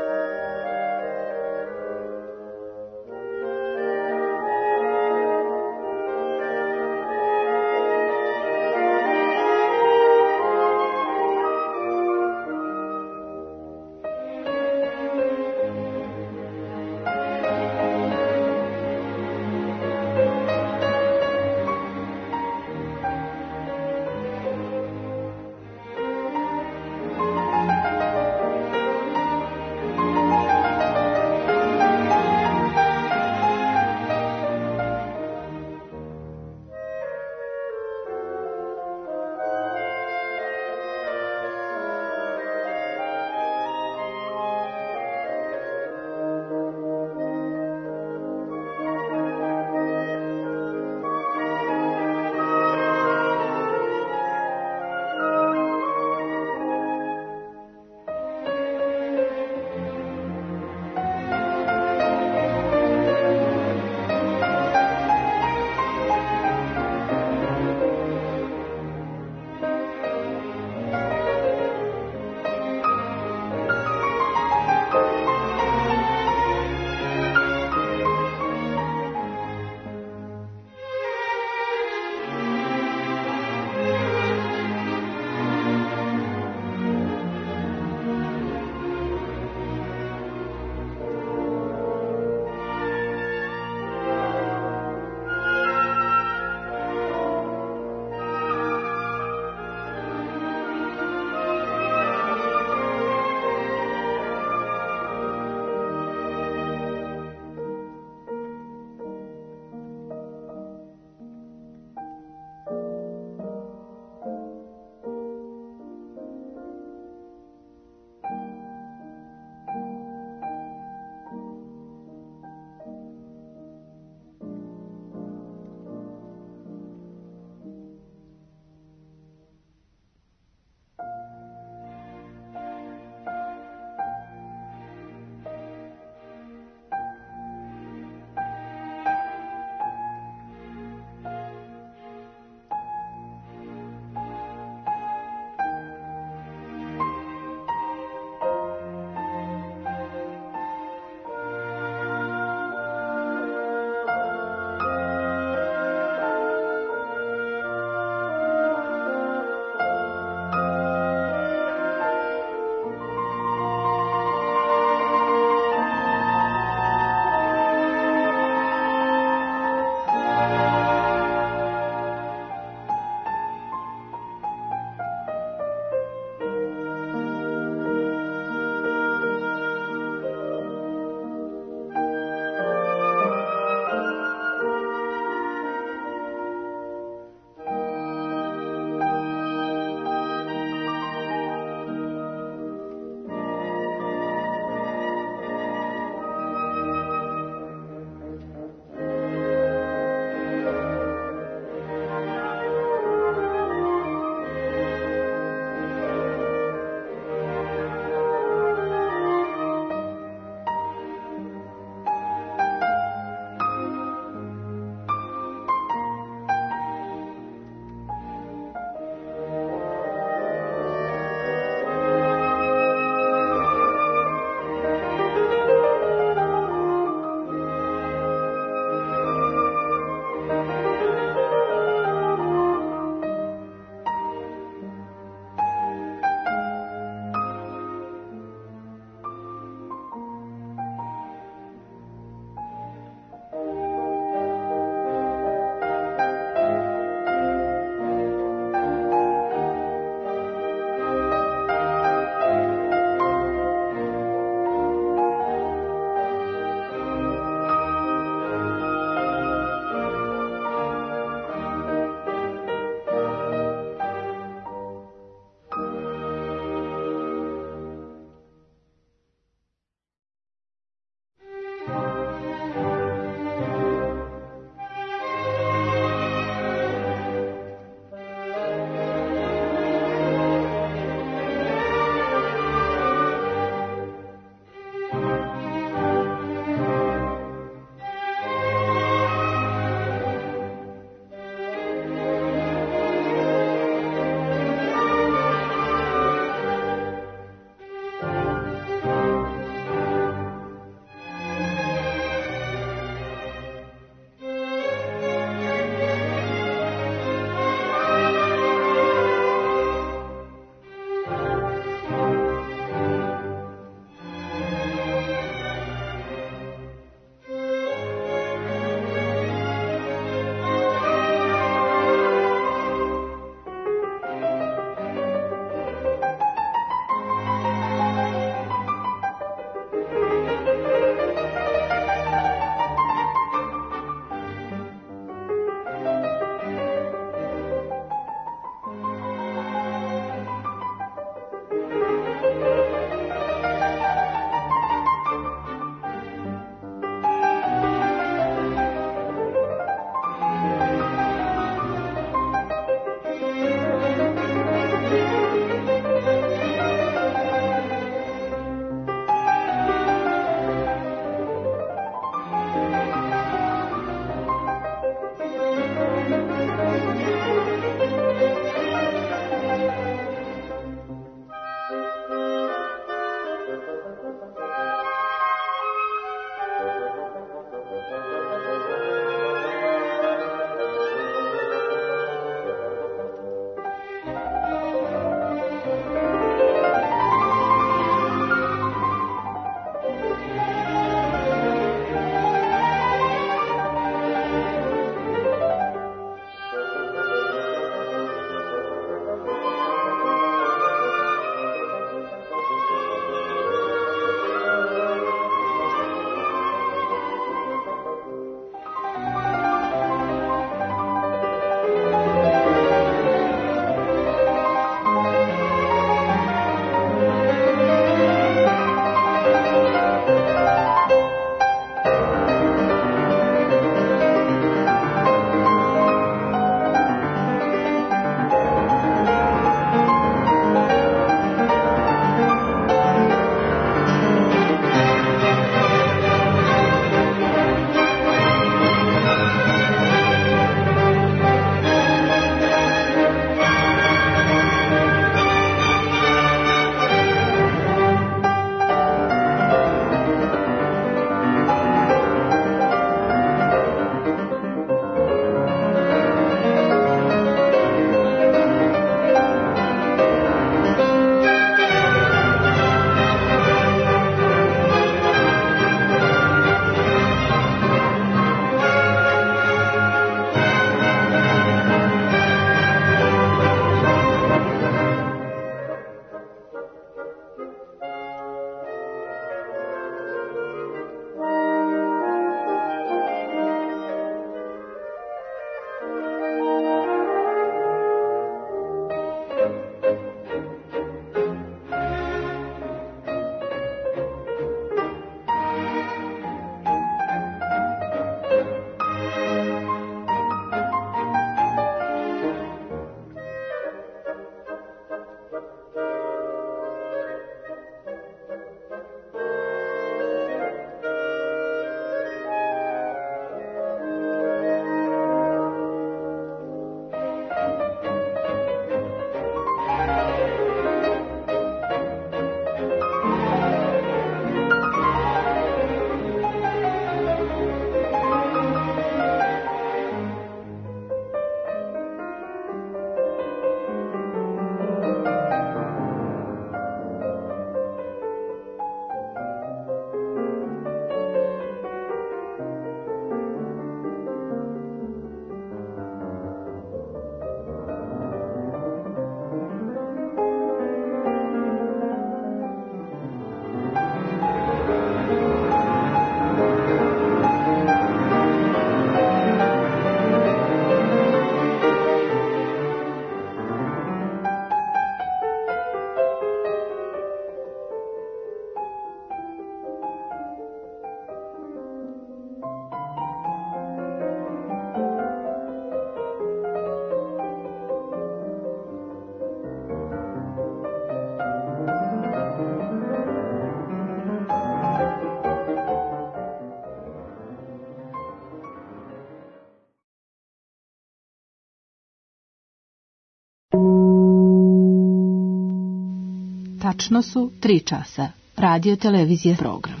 Tačno su 3 časa. Radio televizije program.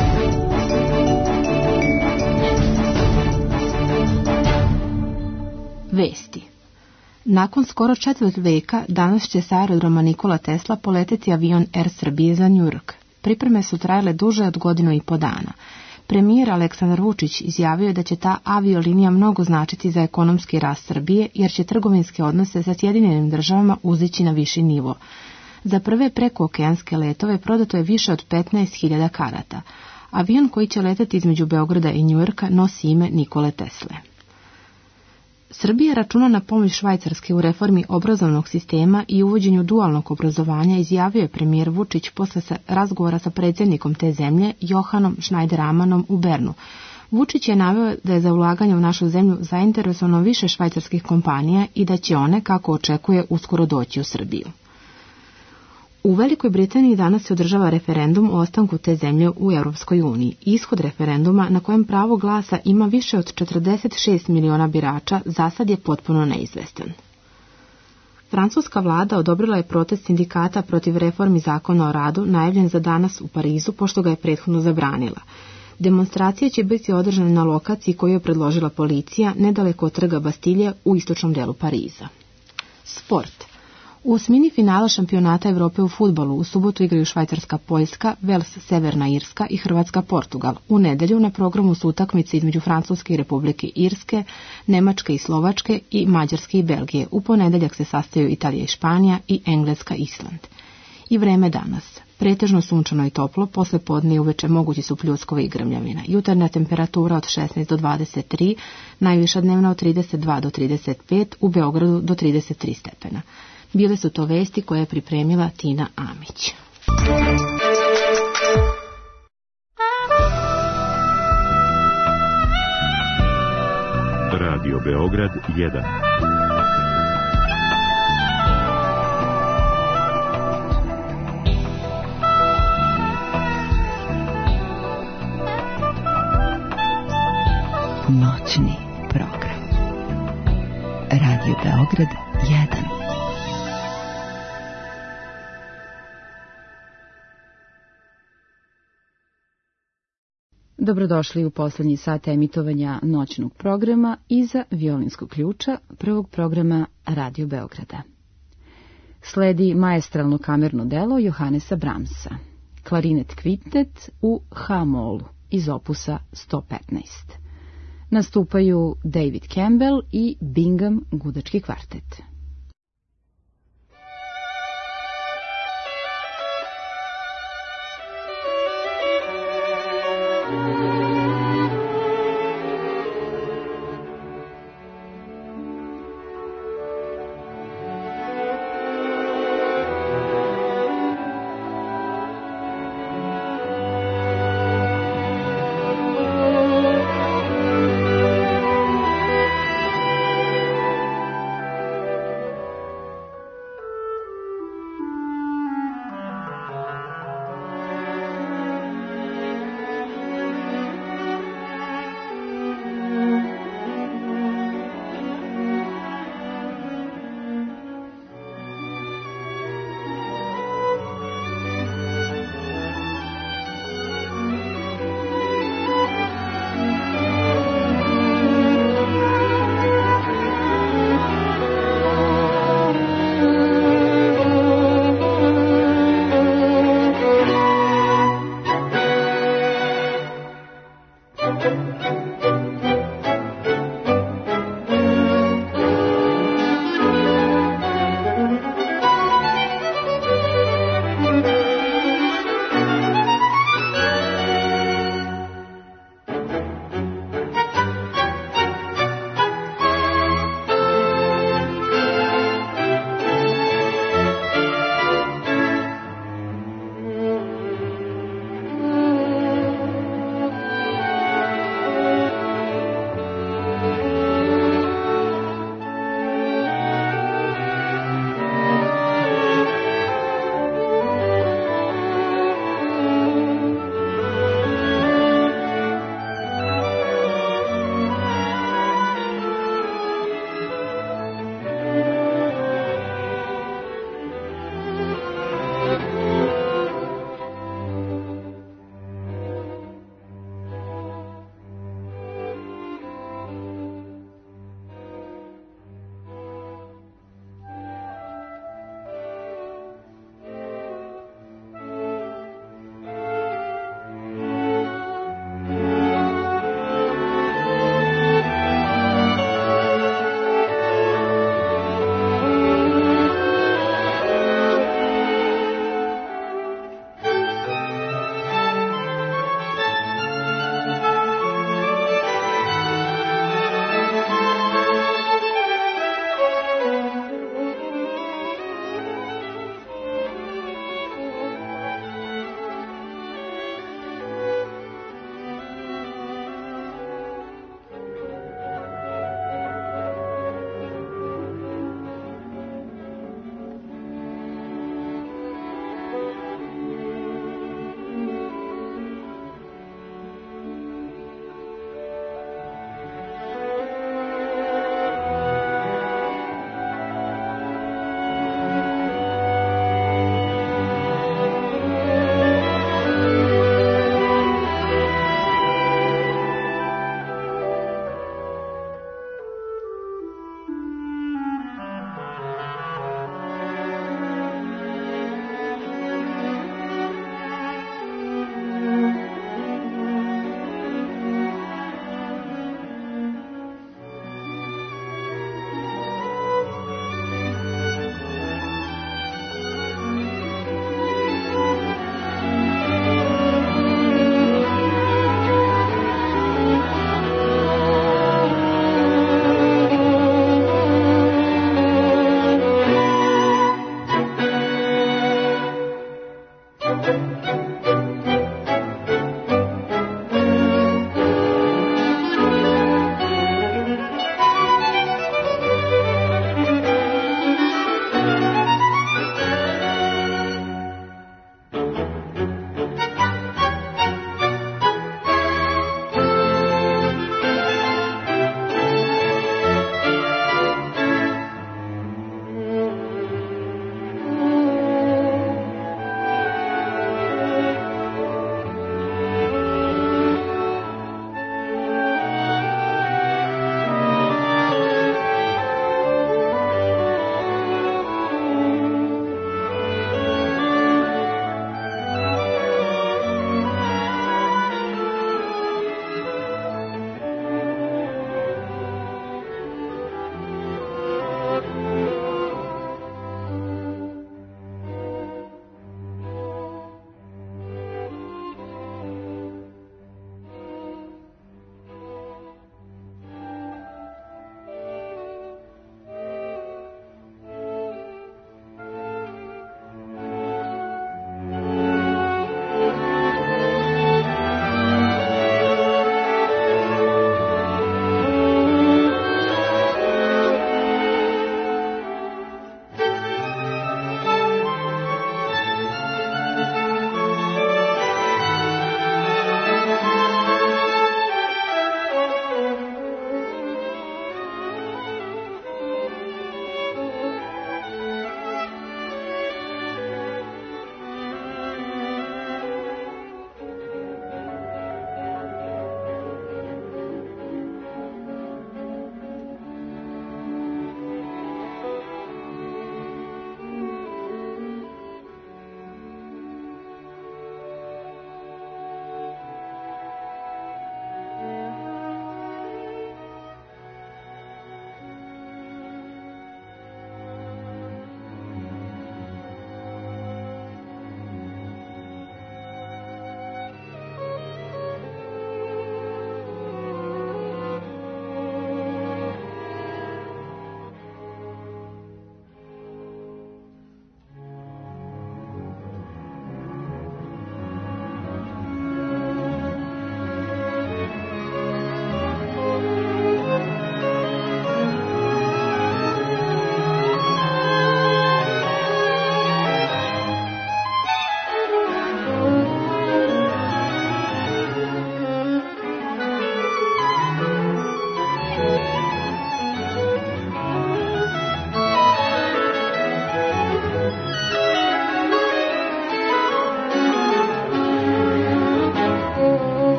Vesti. Nakon skoro četvrt veka danas će sa aerodroma Nikola Tesla poleteti avion Air Srbije za New York. Pripreme su trajale duže od 1,5 dana. Premijer Aleksandar Vučić izjavio je da će ta aviolinija mnogo značiti za ekonomski rast Srbije, jer će trgovinske odnose sa Sjedinjenim Državama uzići na viši nivo. Za prve prekookeanske letove prodato je više od 15.000 karata. Avion koji će leteti između Beograda i Njujorka nosi ime Nikole Tesle. Srbija računa na pomoć Švajcarske u reformi obrazovnog sistema i uvođenju dualnog obrazovanja, izjavio je premijer Vučić posle razgovora sa predsjednikom te zemlje, Johanom Schneideramanom u Bernu. Vučić je naveo da je za ulaganje u našu zemlju zainteresovano više švajcarskih kompanija i da će one, kako očekuje, uskoro doći u Srbiju. U Velikoj Britaniji danas se održava referendum o ostanku te zemlje u Europskoj uniji. Ishod referenduma, na kojem pravo glasa ima više od 46 miliona birača, zasad je potpuno neizvestan. Francuska vlada odobrila je protest sindikata protiv reformi zakona o radu, najavljen za danas u Parizu, pošto ga je prethodno zabranila. Demonstracije će biti održane na lokaciji koju je predložila policija, nedaleko od trga Bastilje u istočnom delu Pariza. Sport. U osmini finala šampionata Evrope u fudbalu u subotu igraju Švajcarska-Poljska, Vels Severna Irska i Hrvatska-Portugal. U nedelju na programu su utakmice između Francuske i Republike Irske, Nemačke i Slovačke i Mađarske i Belgije. U ponedeljak se sastaju Italija i Španija i Engleska i Island. I vreme danas. Pretežno sunčano i toplo, posle podne i uveče mogući su pljuskovi i grmljavina. Jutarnja temperatura od 16 do 23, najviša dnevna od 32 do 35, u Beogradu do 33 stepena. Bile su to vesti koje je pripremila Tina Amić. Radio Beograd 1. Noćni program. Radio Beograd 1. Dobrodošli u poslednji sat emitovanja noćnog programa iza violinskog ključa prvog programa Radio Beograda. Sledi maestralno kamerno delo Johannesa Brahmsa, klarinet kvintet u H-molu iz opusa 115. Nastupaju David Campbell i Bingham gudački kvartet.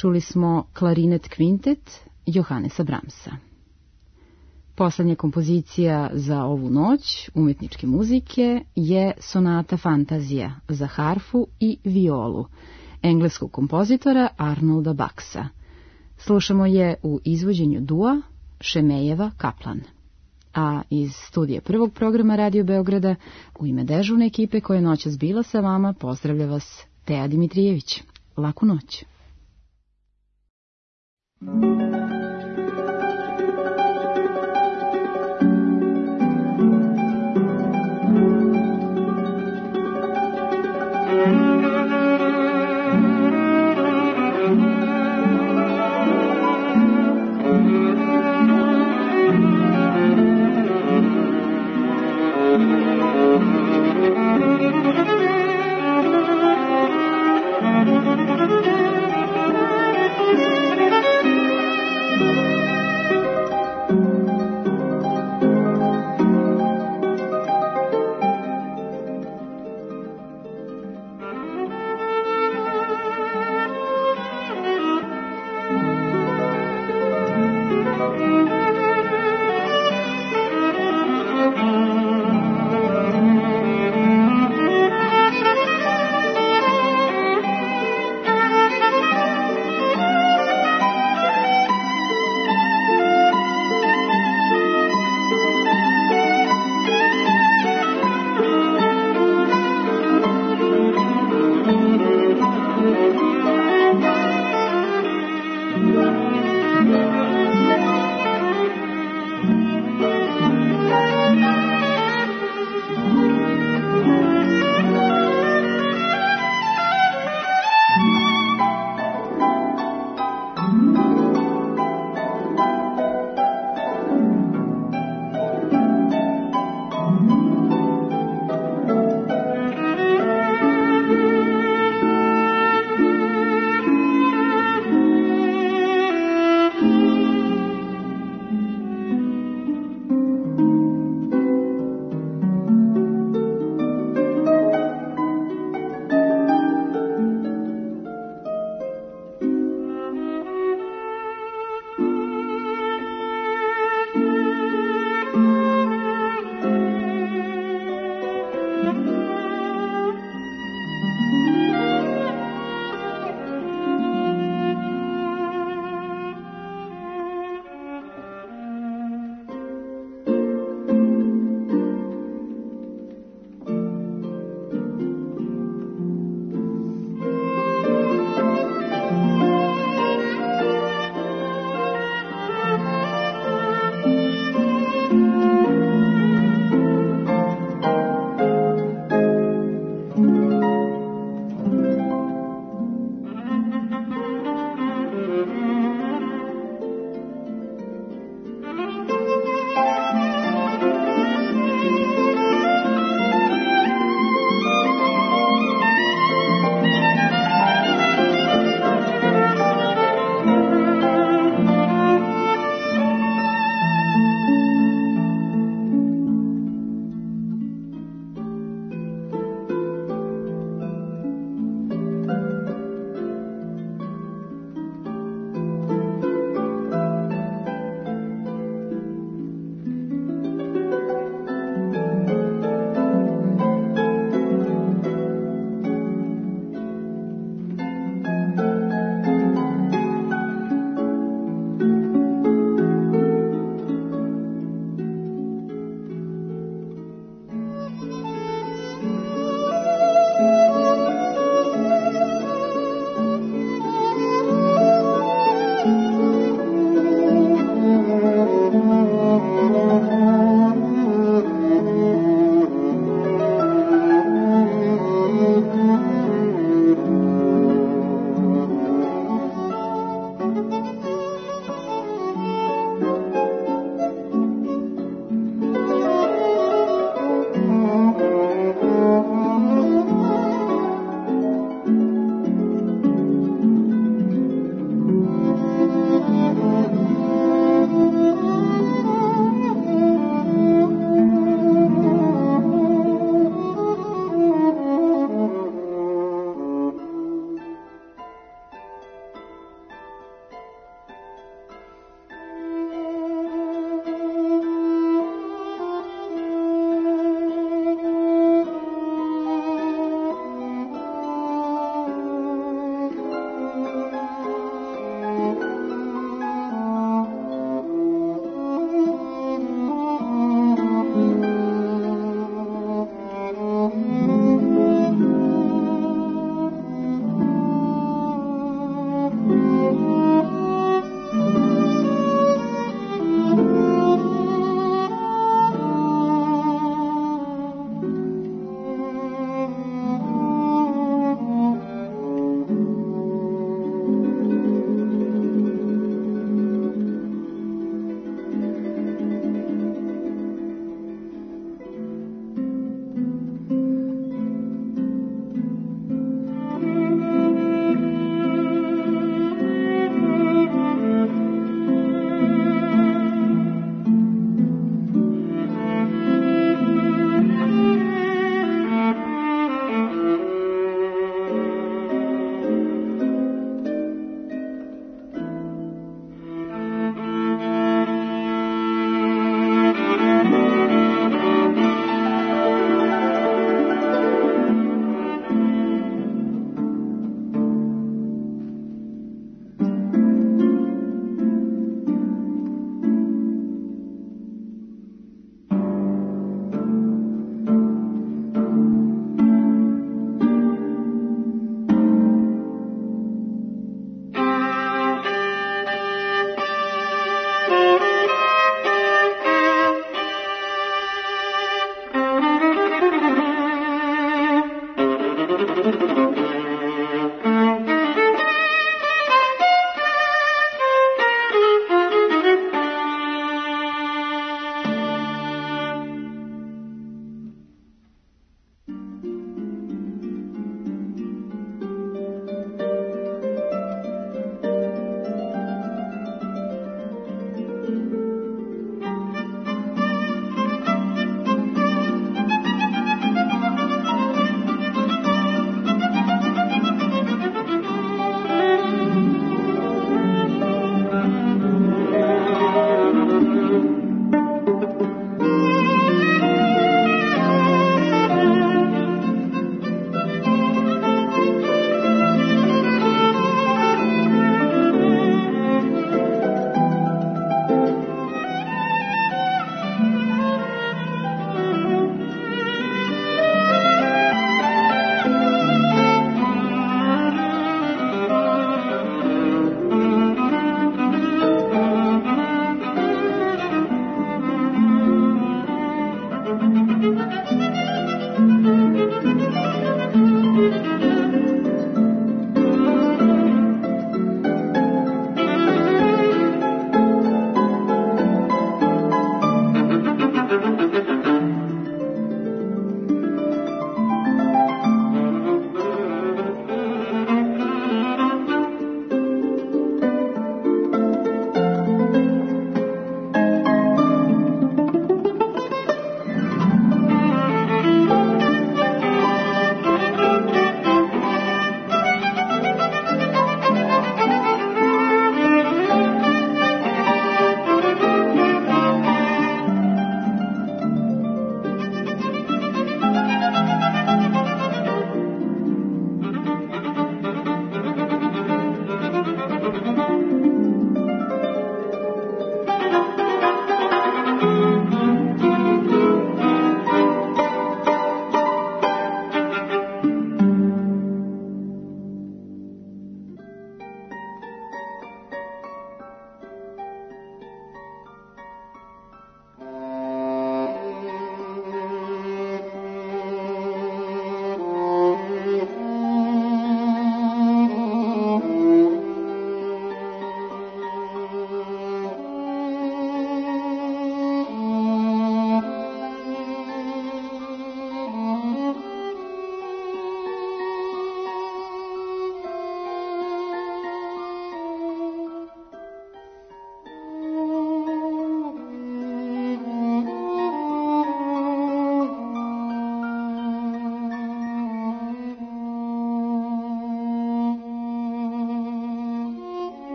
čuli smo klarinet kvintet Johannesa Brahmsa. Poslednja kompozicija za ovu noć umetničke muzike je sonata Fantazija za harfu i violu engleskog kompozitora Arnolda Baksa. Slušamo je u izvođenju dua Šemejeva Kaplan. A iz studija prvog programa Radio Beograda u ime dežurne ekipe koja je noćas bila sa vama pozdravlja vas Teja Dimitrijević. Laku noć.